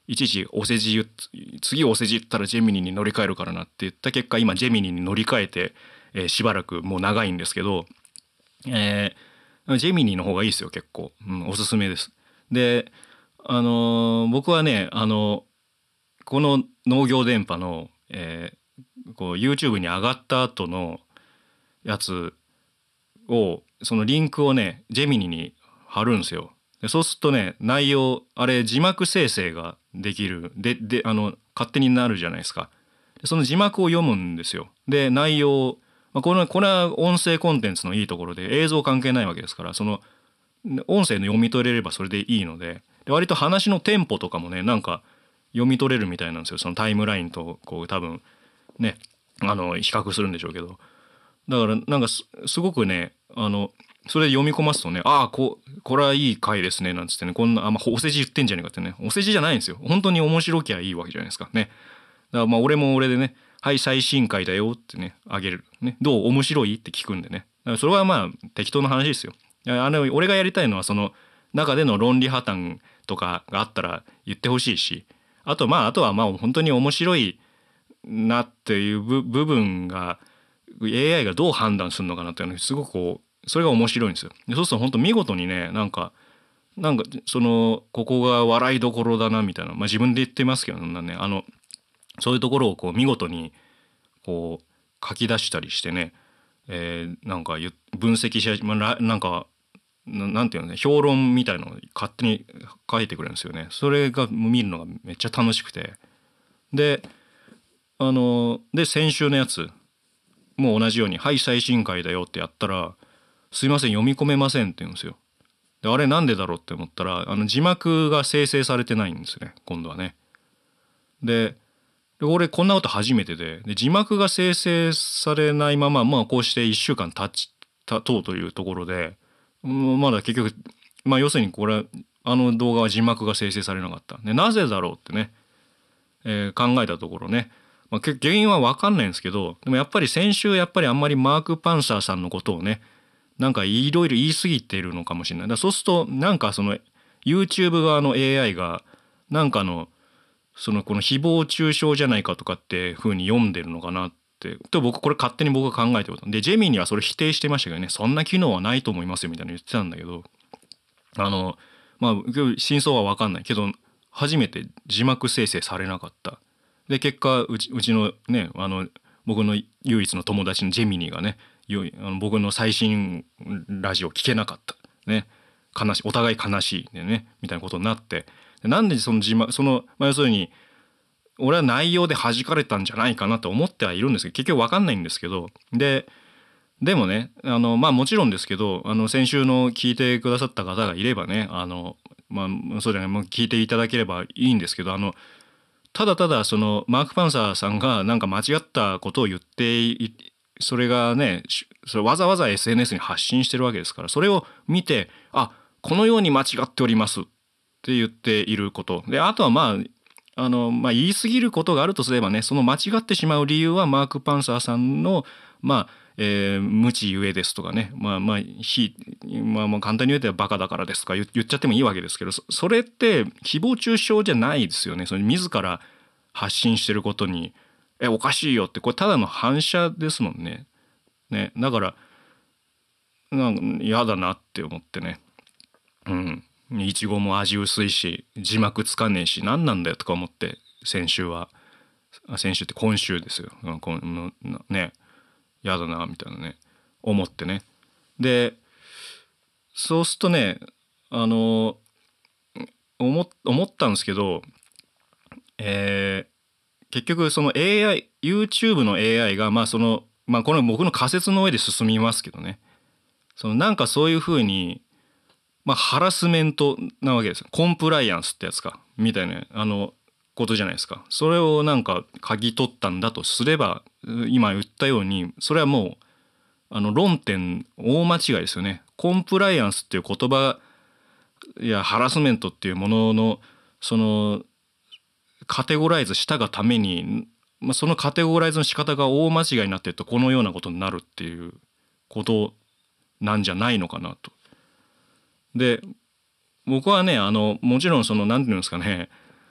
いちいちお世辞言っ次お世辞言ったらジェミニに乗り換えるからなって言った結果今ジェミニに乗り換えて、えーしばらくもう長いんですけど、えージェミニの方がいいですよ結構、うん、おすすめです。であのー僕はねあのこの農業電波の、えーこう YouTube に上がった後のやつをそのリンクをねジェミニに貼るんですよ。でそうするとね内容あれ字幕生成ができるでであの勝手になるじゃないですか。でその字幕を読むんですよ。で内容、まあ、これこれは音声コンテンツのいいところで映像関係ないわけですからその音声の読み取れればそれでいいので、で割と話のテンポとかもねなんか読み取れるみたいなんですよ。そのタイムラインとこう多分ねあの比較するんでしょうけど、だからなんかすすごくねあのそれで読み込ますとねああここれはいい回ですねなんつってねこんなあんまお世辞言ってんじゃねえかってねお世辞じゃないんですよ。本当に面白きゃいいわけじゃないですかね。だからまあ俺も俺でねはい最新回だよってねあげるねどう面白いって聞くんでね、だからそれはまあ適当な話ですよ。あの俺がやりたいのはその中での論理破綻とかがあったら言ってほしいし、あとまああとはまあ本当に面白いなっていう部部分が エーアイ がどう判断するのかなっていうのすごくこうそれが面白いんですよ。でそうすると本当見事にねなんかなんかそのここが笑いどころだなみたいな、まあ自分で言ってますけどねあのそういうところをこう見事にこう書き出したりしてね、えーなんかゆ分析し、まあ、らなんかななんていうのね評論みたいのを勝手に書いてくれるんですよね。それが見るのがめっちゃ楽しくて、であので先週のやつもう同じように「はい最新回だよ」ってやったら「すいません読み込めません」って言うんですよ。であれなんでだろうって思ったらあの字幕が生成されてないんですね今度はね。でで俺こんなこと初めてで、で字幕が生成されないまままあこうしていっしゅうかん経ち経とうというところで、うんまだ結局まあ要するにこれあの動画は字幕が生成されなかった。でなぜだろうってね、えー考えたところね、まあ、け原因は分かんないんですけどでもやっぱり先週やっぱりあんまりマーク・パンサーさんのことをねなんかいろいろ言い過ぎているのかもしれない。だからそうするとなんかその YouTube 側の エーアイ がなんかのそのこの誹謗中傷じゃないかとかって風に読んでるのかなってと僕これ勝手に僕が考えてることでジェミニはそれ否定してましたけどねそんな機能はないと思いますよみたいな言ってたんだけどあのまあ真相は分かんないけど初めて字幕生成されなかった。で結果うちうちのねあの僕の唯一の友達のジェミニがねよいあの僕の最新ラジオ聞けなかったね悲しいお互い悲しいでねみたいなことになってなんでその字幕その、まあ、要するに俺は内容で弾かれたんじゃないかなと思ってはいるんですけど結局分かんないんですけどででもねあのまあもちろんですけどあの先週の聞いてくださった方がいればねあのまあそうじゃないもう聞いていただければいいんですけどあのただただそのマーク・パンサーさんがなんか間違ったことを言っていそれがねそれわざわざ エスエヌエス に発信してるわけですからそれを見てあこのように間違っておりますって言っていることであとはまああの、まあ、言い過ぎることがあるとすればねその間違ってしまう理由はマーク・パンサーさんのまあえー無知ゆえですとかねまあまあひ、まあ、まあ簡単に言うとバカだからですとか言言っちゃってもいいわけですけどそそれって誹謗中傷じゃないですよね。それ自ら発信してることにえおかしいよってこれただの反射ですもんね。ねだからなんか嫌だなって思ってねうんいちごも味薄いし字幕つかねえし何なんだよとか思って先週はあ先週って今週ですよ、うん、このね嫌だなみたいなね思ってねでそうするとねあの思思ったんですけど、えー結局その エーアイ YouTube の エーアイ がまあそのまあこれ僕の仮説の上で進みますけどねそのなんかそういうふうにまあハラスメントなわけですよコンプライアンスってやつかみたいなあのことじゃないですか。それをなんか嗅ぎ取ったんだとすれば今言ったようにそれはもうあの論点大間違いですよね。コンプライアンスっていう言葉やハラスメントっていうもののそのカテゴライズしたがために、まあ、そのカテゴライズの仕方が大間違いになってるとこのようなことになるっていうことなんじゃないのかなと。で僕はねあのもちろんその何て言うんですかね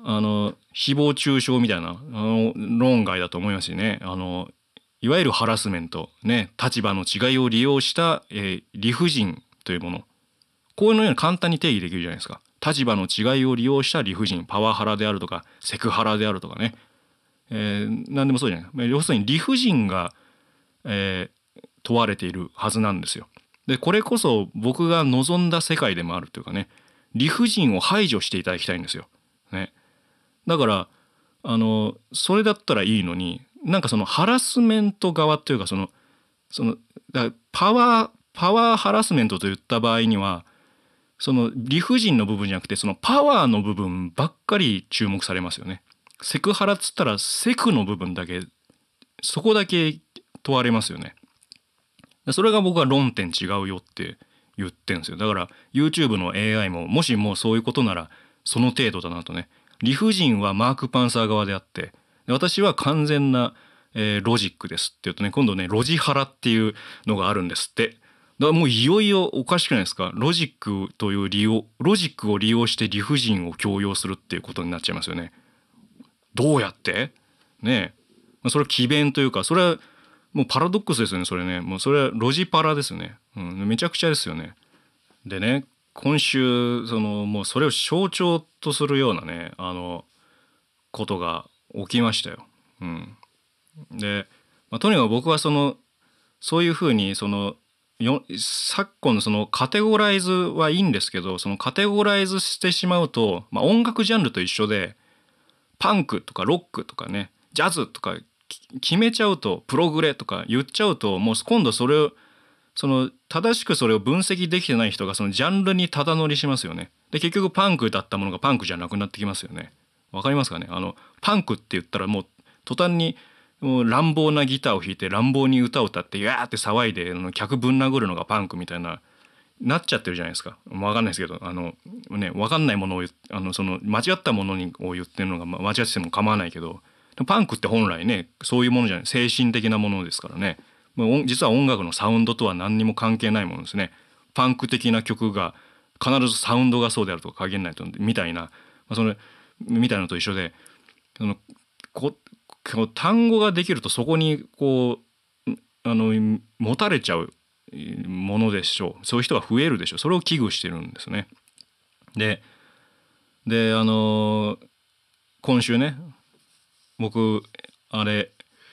あの誹謗中傷みたいなあの論外だと思いますしね。あのいわゆるハラスメントね、立場の違いを利用した、えー理不尽というもの、こういうのように簡単に定義できるじゃないですか。立場の違いを利用した理不尽、パワハラであるとかセクハラであるとかね、えー、何でもそうじゃない。まあ要するに理不尽が、えー問われているはずなんですよ。でこれこそ僕が望んだ世界でもあるというかね、理不尽を排除していただきたいんですよ。ね、だからあのそれだったらいいのに、なんかそのハラスメント側というか、そのそのだからパワーパワーハラスメントといった場合には、その理不尽の部分じゃなくてそのパワーの部分ばっかり注目されますよね。セクハラっつったらセクの部分だけ、そこだけ問われますよね。それが僕は論点違うよって言ってるんですよ。だから YouTube の エーアイ ももしもうそういうことならその程度だなとね。理不尽はマーク・パンサー側であって、私は完全な、えーロジックですって言うとね、今度ねロジハラっていうのがあるんですって。だからもういよいよおかしくないですか。ロジックという利用ロジックを利用して理不尽を強要するっていうことになっちゃいますよね。どうやってねえ、それは詭弁というか、それはもうパラドックスですよね。それね、もうそれはロジパラですよね。うん、めちゃくちゃですよね。でね、今週そのもうそれを象徴とするようなね、あのことが起きましたよ。うん、で、まあ、とにかく僕はそのそういうふうにそのよ昨今のそのカテゴライズはいいんですけど、そのカテゴライズしてしまうと、まあ、音楽ジャンルと一緒でパンクとかロックとかねジャズとかき決めちゃうと、プログレとか言っちゃうと、もう今度それをその正しくそれを分析できてない人がそのジャンルにただ乗りしますよね。で結局パンクだったものがパンクじゃなくなってきますよね。わかりますかね。あのパンクって言ったらもう途端にもう乱暴なギターを弾いて乱暴に歌を歌ってやーって騒いであの客ぶん殴るのがパンクみたいななっちゃってるじゃないですか。わかんないですけど、あのね、わかんないものをあのその間違ったものにを言ってるのがま間違ってても構わないけど、パンクって本来ねそういうものじゃない、精神的なものですからね。もう実は音楽のサウンドとは何にも関係ないものですね。パンク的な曲が必ずサウンドがそうであるとか限らないとみたいな、まあ、それみたいなのと一緒で、そのここう単語ができるとそこにこうあの持たれちゃうものでしょう。そういう人が増えるでしょう。それを危惧してるんですね。でであの今週ね、僕あれ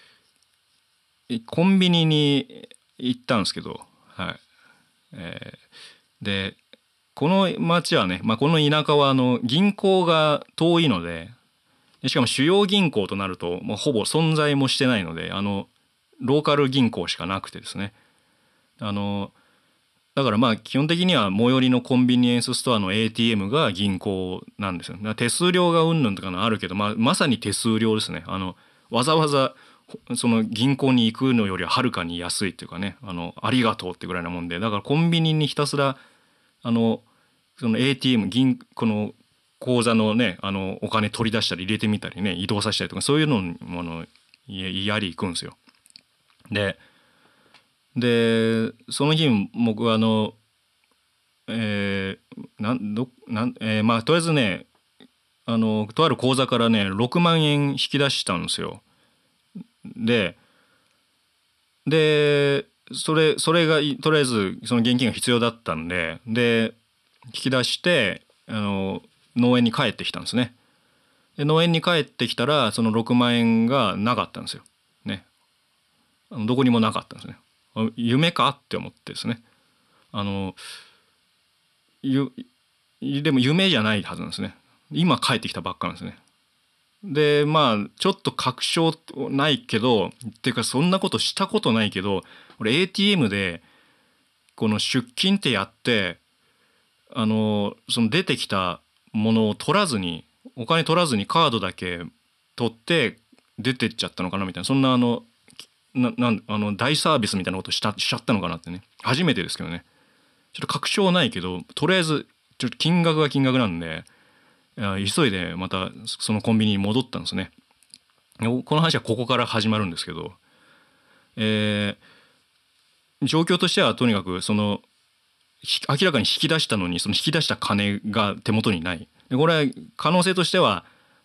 コンビニに行ったんですけど、はい、えーでこの町はね、まあ、この田舎はあの銀行が遠いので、しかも主要銀行となるともうほぼ存在もしてないので、あのローカル銀行しかなくてですね、あのだからまあ基本的には最寄りのコンビニエンスストアの エーティーエム が銀行なんですよ。だから手数料がうんぬんとかのあるけど、まあ、まさに手数料ですね。あのわざわざその銀行に行くのよりははるかに安いっていうかね、あのありがとうってぐらいなもんで、だからコンビニにひたすらあのその エーティーエム 銀この口座のねあのお金取り出したり入れてみたりね移動させたりとか、そういうのものやり行くんですよ。ででその日僕はあのえー、なんどなんえー、まあとりあえずねあのとある口座からねろくまんえん引き出したんですよ。ででそれそれがとりあえずその現金が必要だったんで、で引き出してあの農園に帰ってきたんですね。で農園に帰ってきたらそのろくまんえんがなかったんですよ。ね、あのどこにもなかったんですね。夢かって思ってですね、あのゆでも夢じゃないはずなんですね。今帰ってきたばっかなんですね。でまあちょっと確証ないけどっていうかそんなことしたことないけど、俺 エーティーエム でこの出金ってやってあのその出てきたものを取らずにお金取らずにカードだけ取って出てっちゃったのかなみたいな、そんなあのななんあの大サービスみたいなことしたしちゃったのかなってね、初めてですけどね、ちょっと確証ないけどとりあえずちょっと金額が金額なんで急いでまたそのコンビニに戻ったんですね。この話はここから始まるんですけど、えー、状況としてはとにかくその明らかに引き出したのにその引き出した金が手元にない。でこれは可能性としては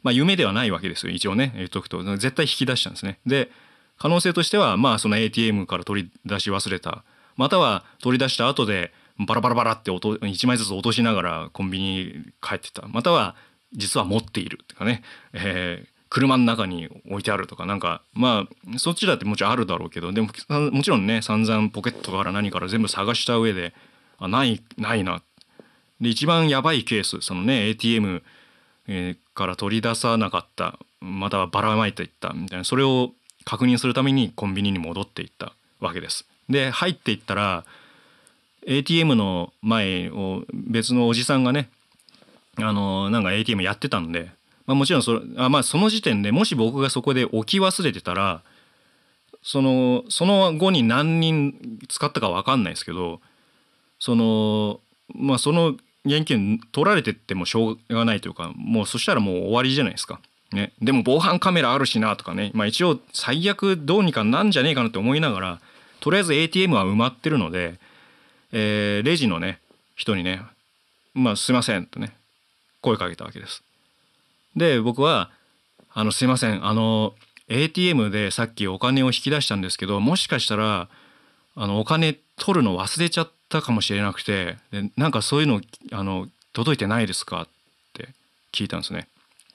まあ夢ではないわけですよ一応ね言っとくと絶対引き出したんですね。で可能性としてはまあその エーティーエム から取り出し忘れたまたは取り出した後でバラバラバラって音いちまいずつ落としながらコンビニ帰ってたまたは実は持っているとかね、えー、車の中に置いてあるとかなんかまあそっちだってもちろんあるだろうけどでももちろんね散々ポケットから何から全部探した上であないないなで一番やばいケースそのね エーティーエム えーから取り出さなかったまたはばらまいていったみたいなそれを確認するためにコンビニに戻っていったわけです。で入っていったら エーティーエム の前を別のおじさんがねあのなんか エーティーエム やってたんで、まあ、もちろんそれあ、まあ、その時点でもし僕がそこで置き忘れてたらそのその後に何人使ったか分かんないですけどそのまあその現金取られてってもしょうがないというかもうそしたらもう終わりじゃないですか。ね、でも防犯カメラあるしなとかね、まあ、一応最悪どうにかなんじゃねえかなって思いながらとりあえず エーティーエム は埋まってるので、えー、レジのね人にね「まあすいません」とね声かけたわけです。で僕は「あのすいませんあの エーティーエム でさっきお金を引き出したんですけどもしかしたらあのお金取るの忘れちゃったかもしれなくてでなんかそういうのあの届いてないですか?」って聞いたんですね。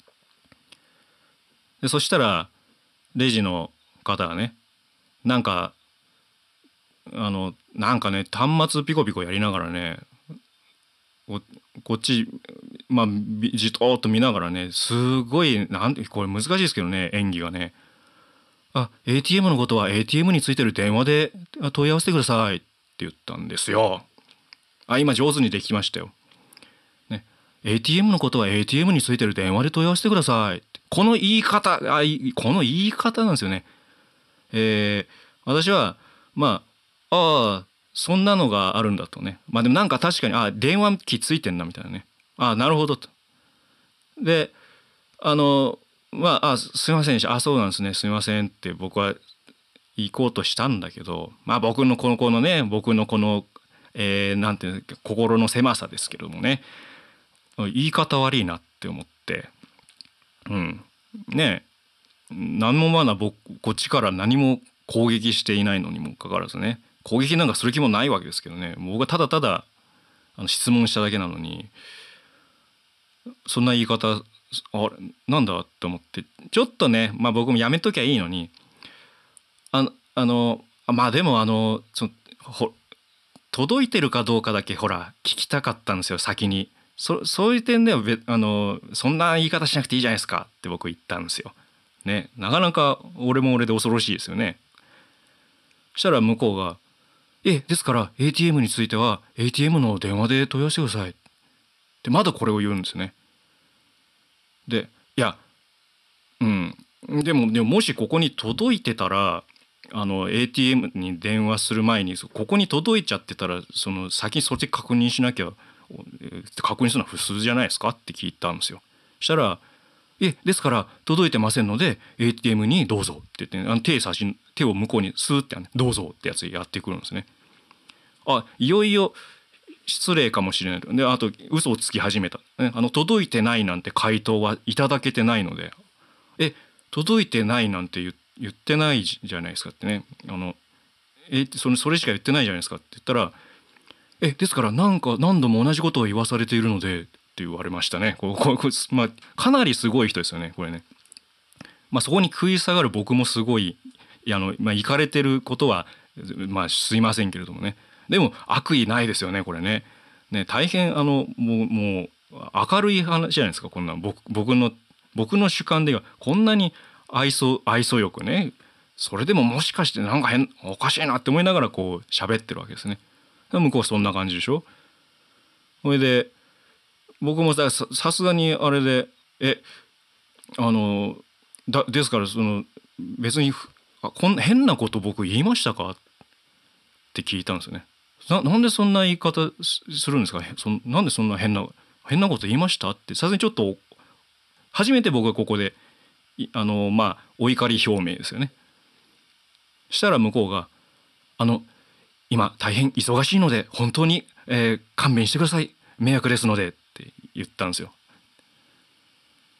でそしたらレジの方がねなんかあのなんかね端末ピコピコやりながらねここっちまあじとっと見ながらねすごいなんてこれ難しいですけどね演技がねあ エーティーエム のことは エーティーエム についてる電話で問い合わせてくださいって言ったんですよ。あ今上手にできましたよ。ね、エーティーエム のことは エーティーエム についてる電話で問い合わせてください。この言い方あこの言い方なんですよね。えー、私はまあああそんなのがあるんだとねまあでもなんか確かにあ電話機ついてんなみたいなねあなるほどと。であのまああすいませんでしたあそうなんですねすいませんって僕は行こうとしたんだけどまあ僕のこのこのね僕のこの、えー、なんていうの心の狭さですけどもね言い方悪いなって思ってうんね何もまだ僕こっちから何も攻撃していないのにもかかわらずね攻撃なんかする気もないわけですけどね僕はただただあの質問しただけなのにそんな言い方あなんだって思ってちょっとねまあ僕もやめときゃいいのにああのまあでもあのそほ届いてるかどうかだけほら聞きたかったんですよ先に。そそういう点ではべあのそんな言い方しなくていいじゃないですかって僕言ったんですよ。ねなかなか俺も俺で恐ろしいですよね。そしたら向こうが「えですから エーティーエム については エーティーエム の電話で問い合わせてください」ってまだこれを言うんですね。でいやうんでもでももしここに届いてたらあの エーティーエム に電話する前にここに届いちゃってたらその先にそっち確認しなきゃ確認するのは普通じゃないですかって聞いたんですよ。したら「えですから届いてませんので エーティーエム にどうぞ」って言って、ね、あの手差し手を向こうにスーって、ね、どうぞってやつやってくるんですね。あいよいよ失礼かもしれないであと嘘をつき始めた、ね、あの届いてないなんて回答はいただけてないのでえ届いてないなんて言言ってないじゃないですかってねあのえそれそれしか言ってないじゃないですかって言ったらえですからなんか何度も同じことを言わされているのでって言われましたね。こうこうこう、まあ、かなりすごい人ですよねこれね。まあ、そこに食い下がる僕もすごいいやあの、まあ、行かれてることは、まあ、すいませんけれどもねでも悪意ないですよねこれね。ね大変あのもうもう明るい話じゃないですかこんな僕僕の僕の主観ではこんなに愛想愛想よくねそれでももしかしてなんか変おかしいなって思いながらこう喋ってるわけですね。向こうそんな感じでしょ。それで僕もささすがにあれでえあのだですからその別にあこんな変なこと僕言いましたかって聞いたんですよね。ななんでそんな言い方するんですかそなんでそんな変な変なこと言いましたってさすがにちょっと初めて僕がここであのまあお怒り表明ですよね。したら向こうがあの今大変忙しいので本当に、えー、勘弁してください迷惑ですのでって言ったんですよ。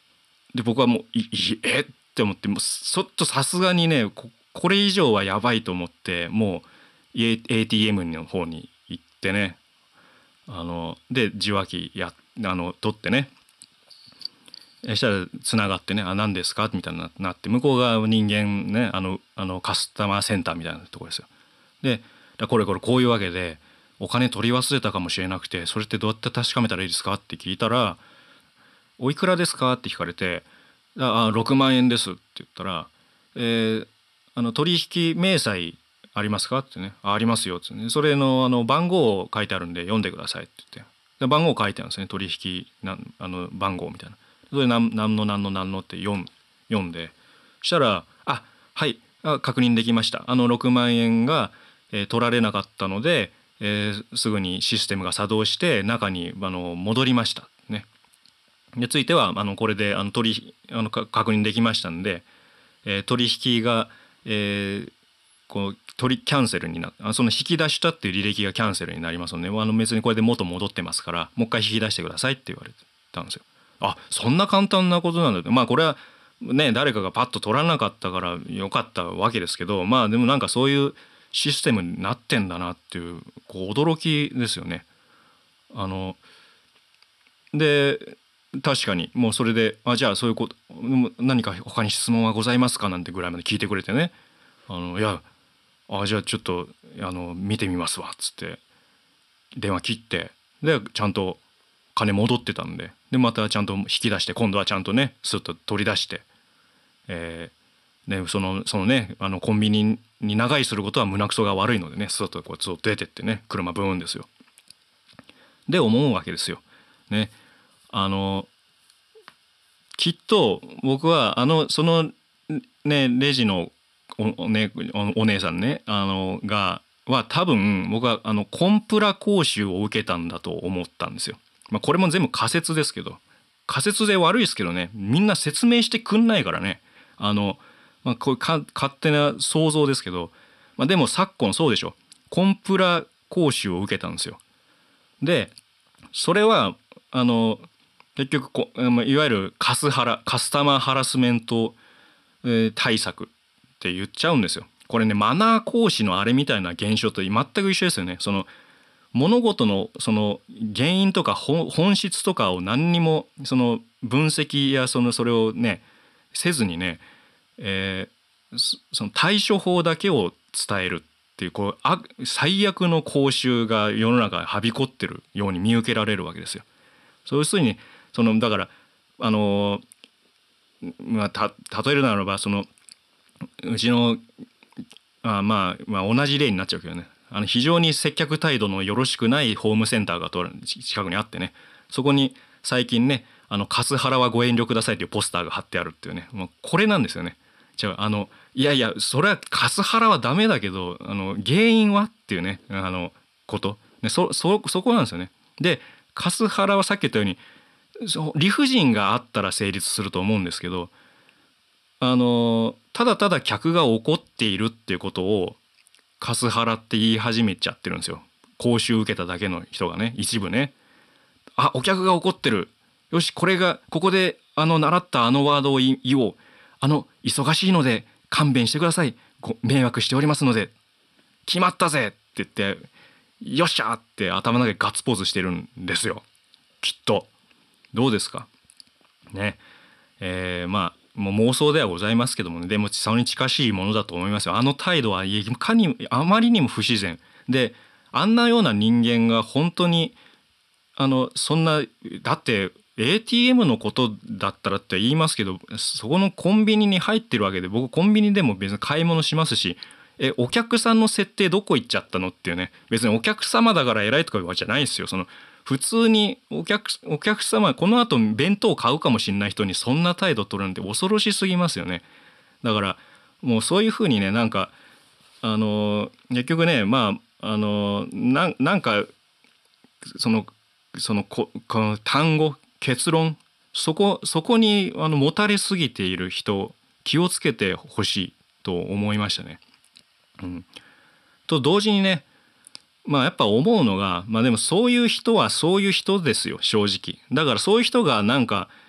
で僕はもういいえって思って、もうちょっとさすがにね こ, これ以上はやばいと思って、もう エーティーエム の方に行ってね、あので受話器やあの取ってね、そしたらつながってね、あ何ですかみたいになって、向こうが人間ね、あのあのカスタマーセンターみたいなところですよ。でこれこれこういうわけでお金取り忘れたかもしれなくて、それってどうやって確かめたらいいですかって聞いたら、おいくらですかって聞かれて、あろくまん円ですって言ったら、えー、あの取引明細ありますかってね、あありますよって、ね、それのあの番号書いてあるんで読んでくださいって言って、で番号書いてあるんですね、取引なあの番号みたいな。それ何何の何の何のって読ん読んで、そしたら「あはいあ確認できました、あのろくまん円が、えー、取られなかったので、えー、すぐにシステムが作動して中にあの戻りました」ね。についてはあのこれであの取あの確認できましたんで、えー、取引が、えー、こう取りキャンセルになっその引き出したっていう履歴がキャンセルになりますので、あの別にこれで元戻ってますからもう一回引き出してくださいって言われたんですよ。あそんな簡単なことなんだって、まあこれはね誰かがパッと取らなかったからよかったわけですけど、まあでもなんかそういうシステムになってんだなっていう、こう驚きですよね。あので確かにもうそれであじゃあそういうこと何か他に質問はございますかなんてぐらいまで聞いてくれてね、あのいやあじゃあちょっとあの見てみますわっつって電話切って、でちゃんと金戻ってたんで、でまたちゃんと引き出して、今度はちゃんとねスッと取り出して、えー、ねそのそのねあのコンビニに長居することは胸くそが悪いのでね、スッとこうずっと出てってね、車ブーンですよ。で思うわけですよ。ねあのきっと僕はあのそのねレジの お,、ね、お, お姉さんねあのがは多分僕はあのコンプラ講習を受けたんだと思ったんですよ。まあ、これも全部仮説ですけど、仮説で悪いですけどね、みんな説明してくんないからね、あの、まあ、こうか勝手な想像ですけど、まあ、でも昨今そうでしょ、コンプラ講習を受けたんですよ。でそれはあの結局こいわゆるカスハラカスタマーハラスメント、えー、対策って言っちゃうんですよ。これねマナー講師のあれみたいな現象と全く一緒ですよね。その物事のその原因とか本質とかを何にもその分析やそのそれをねせずにね、えー、その対処法だけを伝えるっていう、こうあ最悪の講習が世の中にはびこってるように見受けられるわけですよ。そういうふうにそのだからあのまあた例えるならばそのうちのあ、まあ、まあ同じ例になっちゃうけどね、あの非常に接客態度のよろしくないホームセンターが近くにあってね、そこに最近ねあのカスハラはご遠慮くださいというポスターが貼ってあるっていうね、もうこれなんですよね。じゃああのいやいやそれはカスハラはダメだけど、あの原因はっていうねあのことね、そそそこなんですよね。でカスハラはさっき言ったように理不尽があったら成立すると思うんですけど、あのただただ客が怒っているっていうことをカスハラって言い始めちゃってるんですよ。講習受けただけの人がね一部ね、あお客が怒ってる、よしこれがここであの習ったあのワードを言おう、あの忙しいので勘弁してください、ご迷惑しておりますので決まったぜって言ってよっしゃって頭の中でガッツポーズしてるんですよきっと。どうですかね。えー、まあもう妄想ではございますけどもね、でもそれに近しいものだと思いますよ。あの態度はいかにあまりにも不自然で、あんなような人間が本当にあのそんなだって エーティーエム のことだったらって言いますけど、そこのコンビニに入ってるわけで、僕コンビニでも別に買い物しますし、えお客さんの設定どこ行っちゃったのっていうね、別にお客様だから偉いとかいうわけじゃないですよ。その普通にお客お客様このあと弁当買うかもしれない人にそんな態度取るなんて恐ろしすぎますよね。だからもうそういうふうにね、なんかあの結局ね、まああのななんかそのそのここの単語結論そこそこにあのもたれすぎている人気をつけてほしいと思いましたね。うん、と同時にね、まあやっぱ思うのが、まあでもそういう人はそういう人ですよ正直。だからそういう人がなんか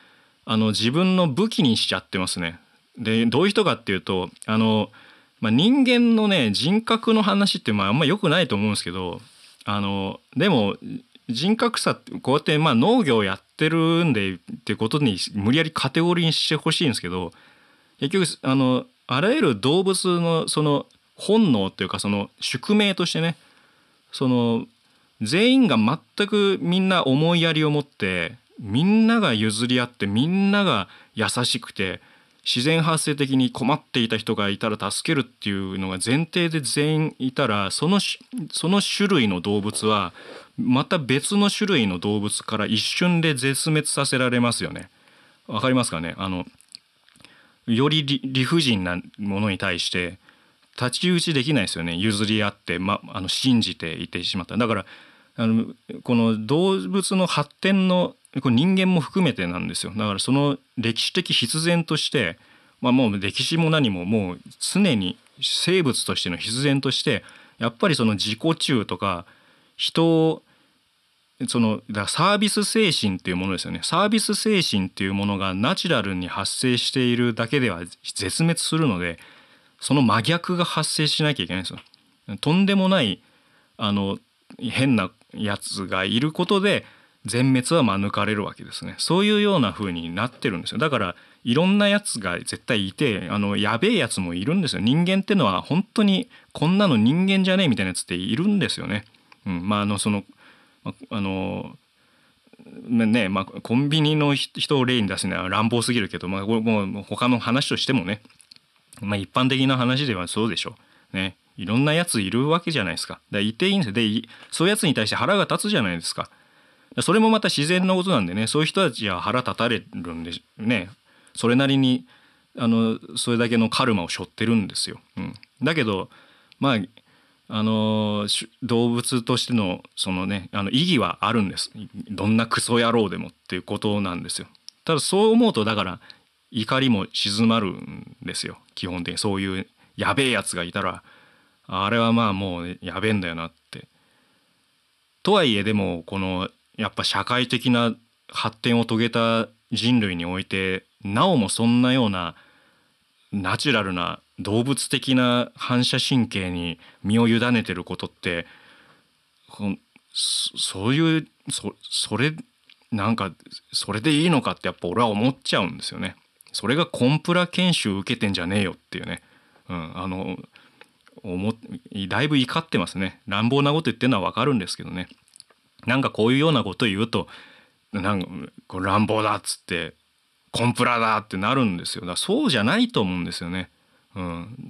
あの自分の武器にしちゃってますね。でどういう人かっていうとあの、まあ、人間のね人格の話ってまああんま良くないと思うんですけど、あのでも人格差ってこうやってまあ農業やってるんでってことに無理やりカテゴリーにしてほしいんですけど、結局あのあらゆる動物のその本能というかその宿命としてね、その全員が全くみんな思いやりを持ってみんなが譲り合ってみんなが優しくて自然発生的に困っていた人がいたら助けるっていうのが前提で全員いたら、そのしその種類の動物はまた別の種類の動物から一瞬で絶滅させられますよね。わかりますかね。あのより理理不尽なものに対して太刀打ちできないですよね。譲り合って、ま、あの信じていてしまった。だからあのこの動物の発展のこれ人間も含めてなんですよ。だからその歴史的必然として、まあ、もう歴史も何ももう常に生物としての必然としてやっぱりその自己中とか人をそのだからサービス精神っていうものですよね。サービス精神っていうものがナチュラルに発生しているだけでは絶滅するので、その真逆が発生しなきゃいけないんですよ。とんでもないあの変なやつがいることで全滅は免れるわけですね。そういうような風になってるんですよ。だからいろんなやつが絶対いて、あのやべえやつもいるんですよ。人間ってのは本当にこんなの人間じゃねえみたいなやつっているんですよね。うん、まああのそのあのねまあ、コンビニの人を例に出すのは乱暴すぎるけど、まあ、これもう他の話としてもね、まあ、一般的な話ではそうでしょうね。いろんなやついるわけじゃないですか。だからいていいんですよ。でそういうやつに対して腹が立つじゃないですか。それもまた自然のことなんでね、そういう人たちは腹立たれるんでね、それなりにあのそれだけのカルマを背負ってるんですよ。うん、だけどまああの動物としてのそのねあの意義はあるんです。どんなクソ野郎でもっていうことなんですよ。ただそう思うとだから怒りも静まるんですよ。基本的にそういうやべえやつがいたらあれはまあもうやべえんだよなって。とはいえでもこのやっぱ社会的な発展を遂げた人類においてなおもそんなようなナチュラルな動物的な反射神経に身を委ねてることってそそういうそそれなんかそれでいいのかってやっぱ俺は思っちゃうんですよね。それがコンプラ研修受けてんじゃねえよっていうね、うん、あの思だいぶ怒ってますね。乱暴なこと言ってるのは分かるんですけどね。なんかこういうようなことを言うとなんかこれ乱暴だっつってコンプラだってなるんですよ。だからそうじゃないと思うんですよね。うん、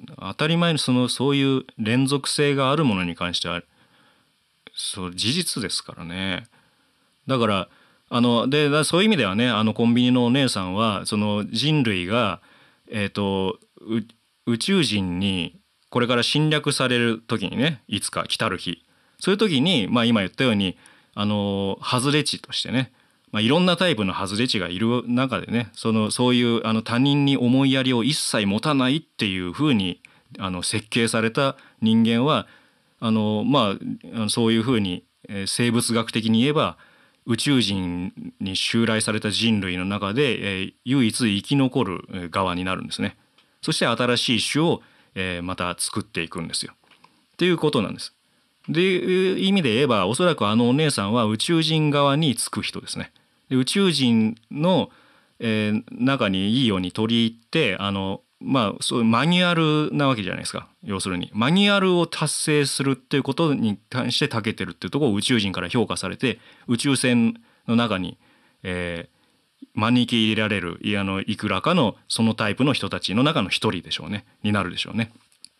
当たり前にそのそういう連続性があるものに関してはそう事実ですからね。だからあのでだそういう意味ではね、あのコンビニのお姉さんはその人類が、えーと、宇宙人にこれから侵略される時にね、いつか来たる日、そういう時に、まあ、今言ったようにあの外れ値としてね、まあ、いろんなタイプの外れ値がいる中でね、そのそういうあの他人に思いやりを一切持たないっていうふうにあの設計された人間はあのまあそういうふうに生物学的に言えば宇宙人に襲来された人類の中で、えー、唯一生き残る側になるんですね。そして新しい種を、えー、また作っていくんですよ。っていうことなんです。でいう意味で言えばおそらくあのお姉さんは宇宙人側につく人ですね。で宇宙人の、えー、中にいいように取り入ってあのまあそういうマニュアルなわけじゃないですか。要するにマニュアルを達成するっていうことに対して長けてるっていうところを宇宙人から評価されて宇宙船の中に、えー、招き入れられるいあのいくらかのそのタイプの人たちの中の一人でしょうねになるでしょうね。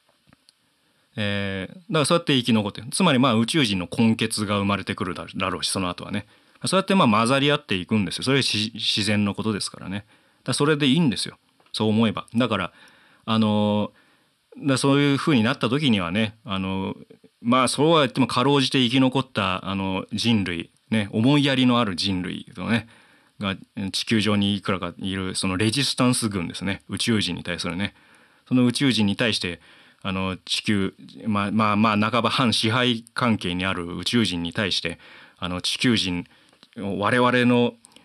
えー、だからそうやって生き残ってつまりまあ宇宙人の根血が生まれてくるだろうし、その後はねそうやってまあ混ざり合っていくんですよ。それは自然のことですからね。だそれでいいんですよ、そう思えば。だからあのだそういう風になった時にはね、あのまあそうは言ってもかろうじて生き残ったあの人類ね、思いやりのある人類のねが地球上にいくらかいるそのレジスタンス軍ですね、宇宙人に対するね、その宇宙人に対してあの地球まあまあまあ半ば反支配関係にある宇宙人に対してあの地球人我々の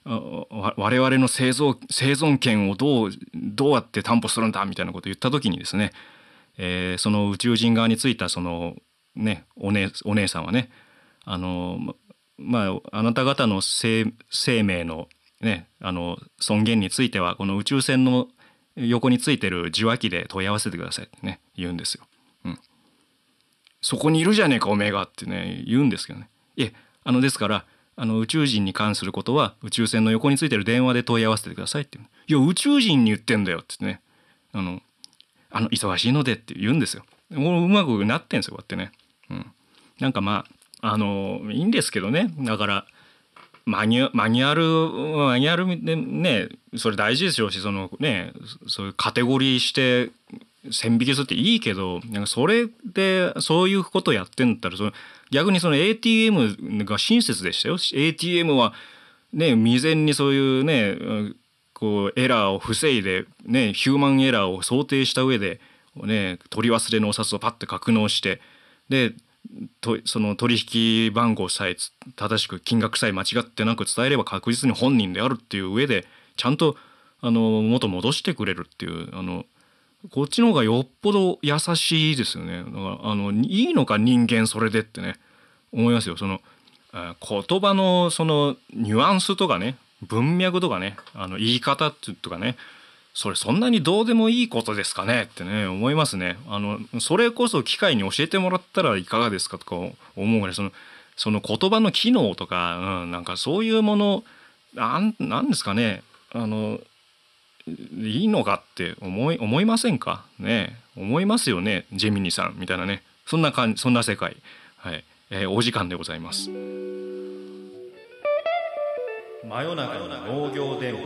我々の生存生存権をどうどうやって担保するんだみたいなことを言った時にですね、えー、その宇宙人側についたそのねお姉、お姉さんはね、あのまああなた方の生、生命のねあの尊厳についてはこの宇宙船の横についてる受話器で問い合わせてくださいってね言うんですよ。うん、そこにいるじゃねえかおめえがってね言うんですけどね。いえあのですからあの宇宙人に関することは宇宙船の横についてる電話で問い合わせてくださいって。いや宇宙人に言ってんだよってね、あのあの忙しいのでって言うんですよ。もううまくなってんですよこうやってね。うん、なんかまああのいいんですけどね。だからマニュマニュアルマニュアルでねそれ大事でしょうし、そのねそういうカテゴリーして線引きするっていいけど、なんかそれでそういうことやってんだったらその逆にその エーティーエム が親切でしたよ。 エーティーエム はね未然にそういうねこうエラーを防いでねヒューマンエラーを想定した上でね取り忘れのお札をパッて格納してでとその取引番号さえ正しく金額さえ間違ってなく伝えれば確実に本人であるっていう上でちゃんとあの元戻してくれるっていうあのこっちの方がよっぽど優しいですよね。だからあのいいのか人間それでってね思いますよ。その言葉のそのニュアンスとかね文脈とかねあの言い方とかねそれそんなにどうでもいいことですかねってね思いますね。あのそれこそ機会に教えてもらったらいかがですかとか思うぐらいそのその言葉の機能とか、うん、なんかそういうものなんなんですかねあのいいのかって思い思いませんかね。思いますよねジェミニさんみたいなねそんな感じそんな世界、はいえー、お時間でございます。真夜中の農業電話。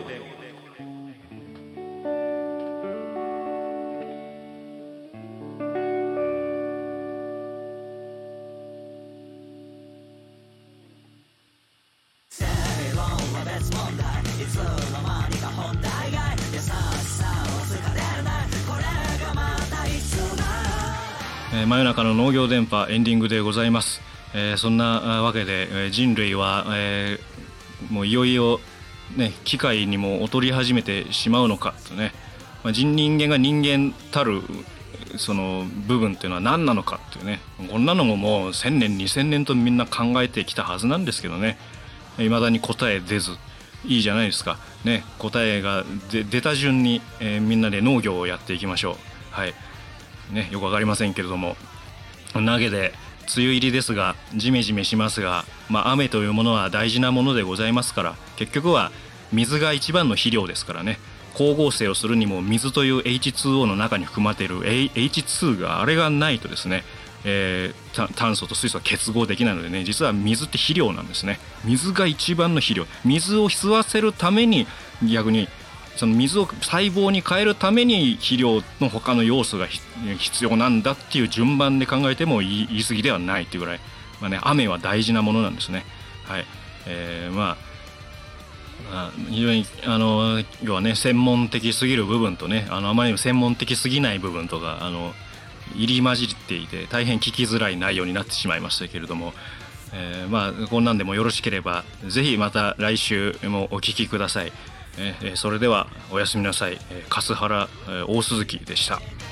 真夜中の農業電波エンディングでございます。えー、そんなわけで、えー、人類は、えー、もういよいよ、ね、機械にも劣り始めてしまうのかとね、まあ、人人間が人間たるその部分っていうのは何なのかっていうねこんなのももうせんねんにせんねんとみんな考えてきたはずなんですけどね未だに答え出ずいいじゃないですか、ね、答えがで出た順に、えー、みんなで農業をやっていきましょう。はいね、よくわかりませんけれども投げで梅雨入りですがジメジメしますが、まあ、雨というものは大事なものでございますから結局は水が一番の肥料ですからね光合成をするにも水という エイチツーオー の中に含まれている エイチツー があれがないとですね、えー、炭素と水素は結合できないのでね実は水って肥料なんですね。水が一番の肥料水を吸わせるために逆にその水を細胞に変えるために肥料の他の要素が必要なんだっていう順番で考えても言い、言い過ぎではないっていうぐらい、まあね、雨は大事なものなんですね。はいえー、まあ非常にあの要はね専門的すぎる部分とねあのあまりにも専門的すぎない部分とかあの入り混じっていて大変聞きづらい内容になってしまいましたけれども、えー、まあこんなんでもよろしければぜひまた来週もお聞きください。えー、それではおやすみなさい。粕原大鈴木でした。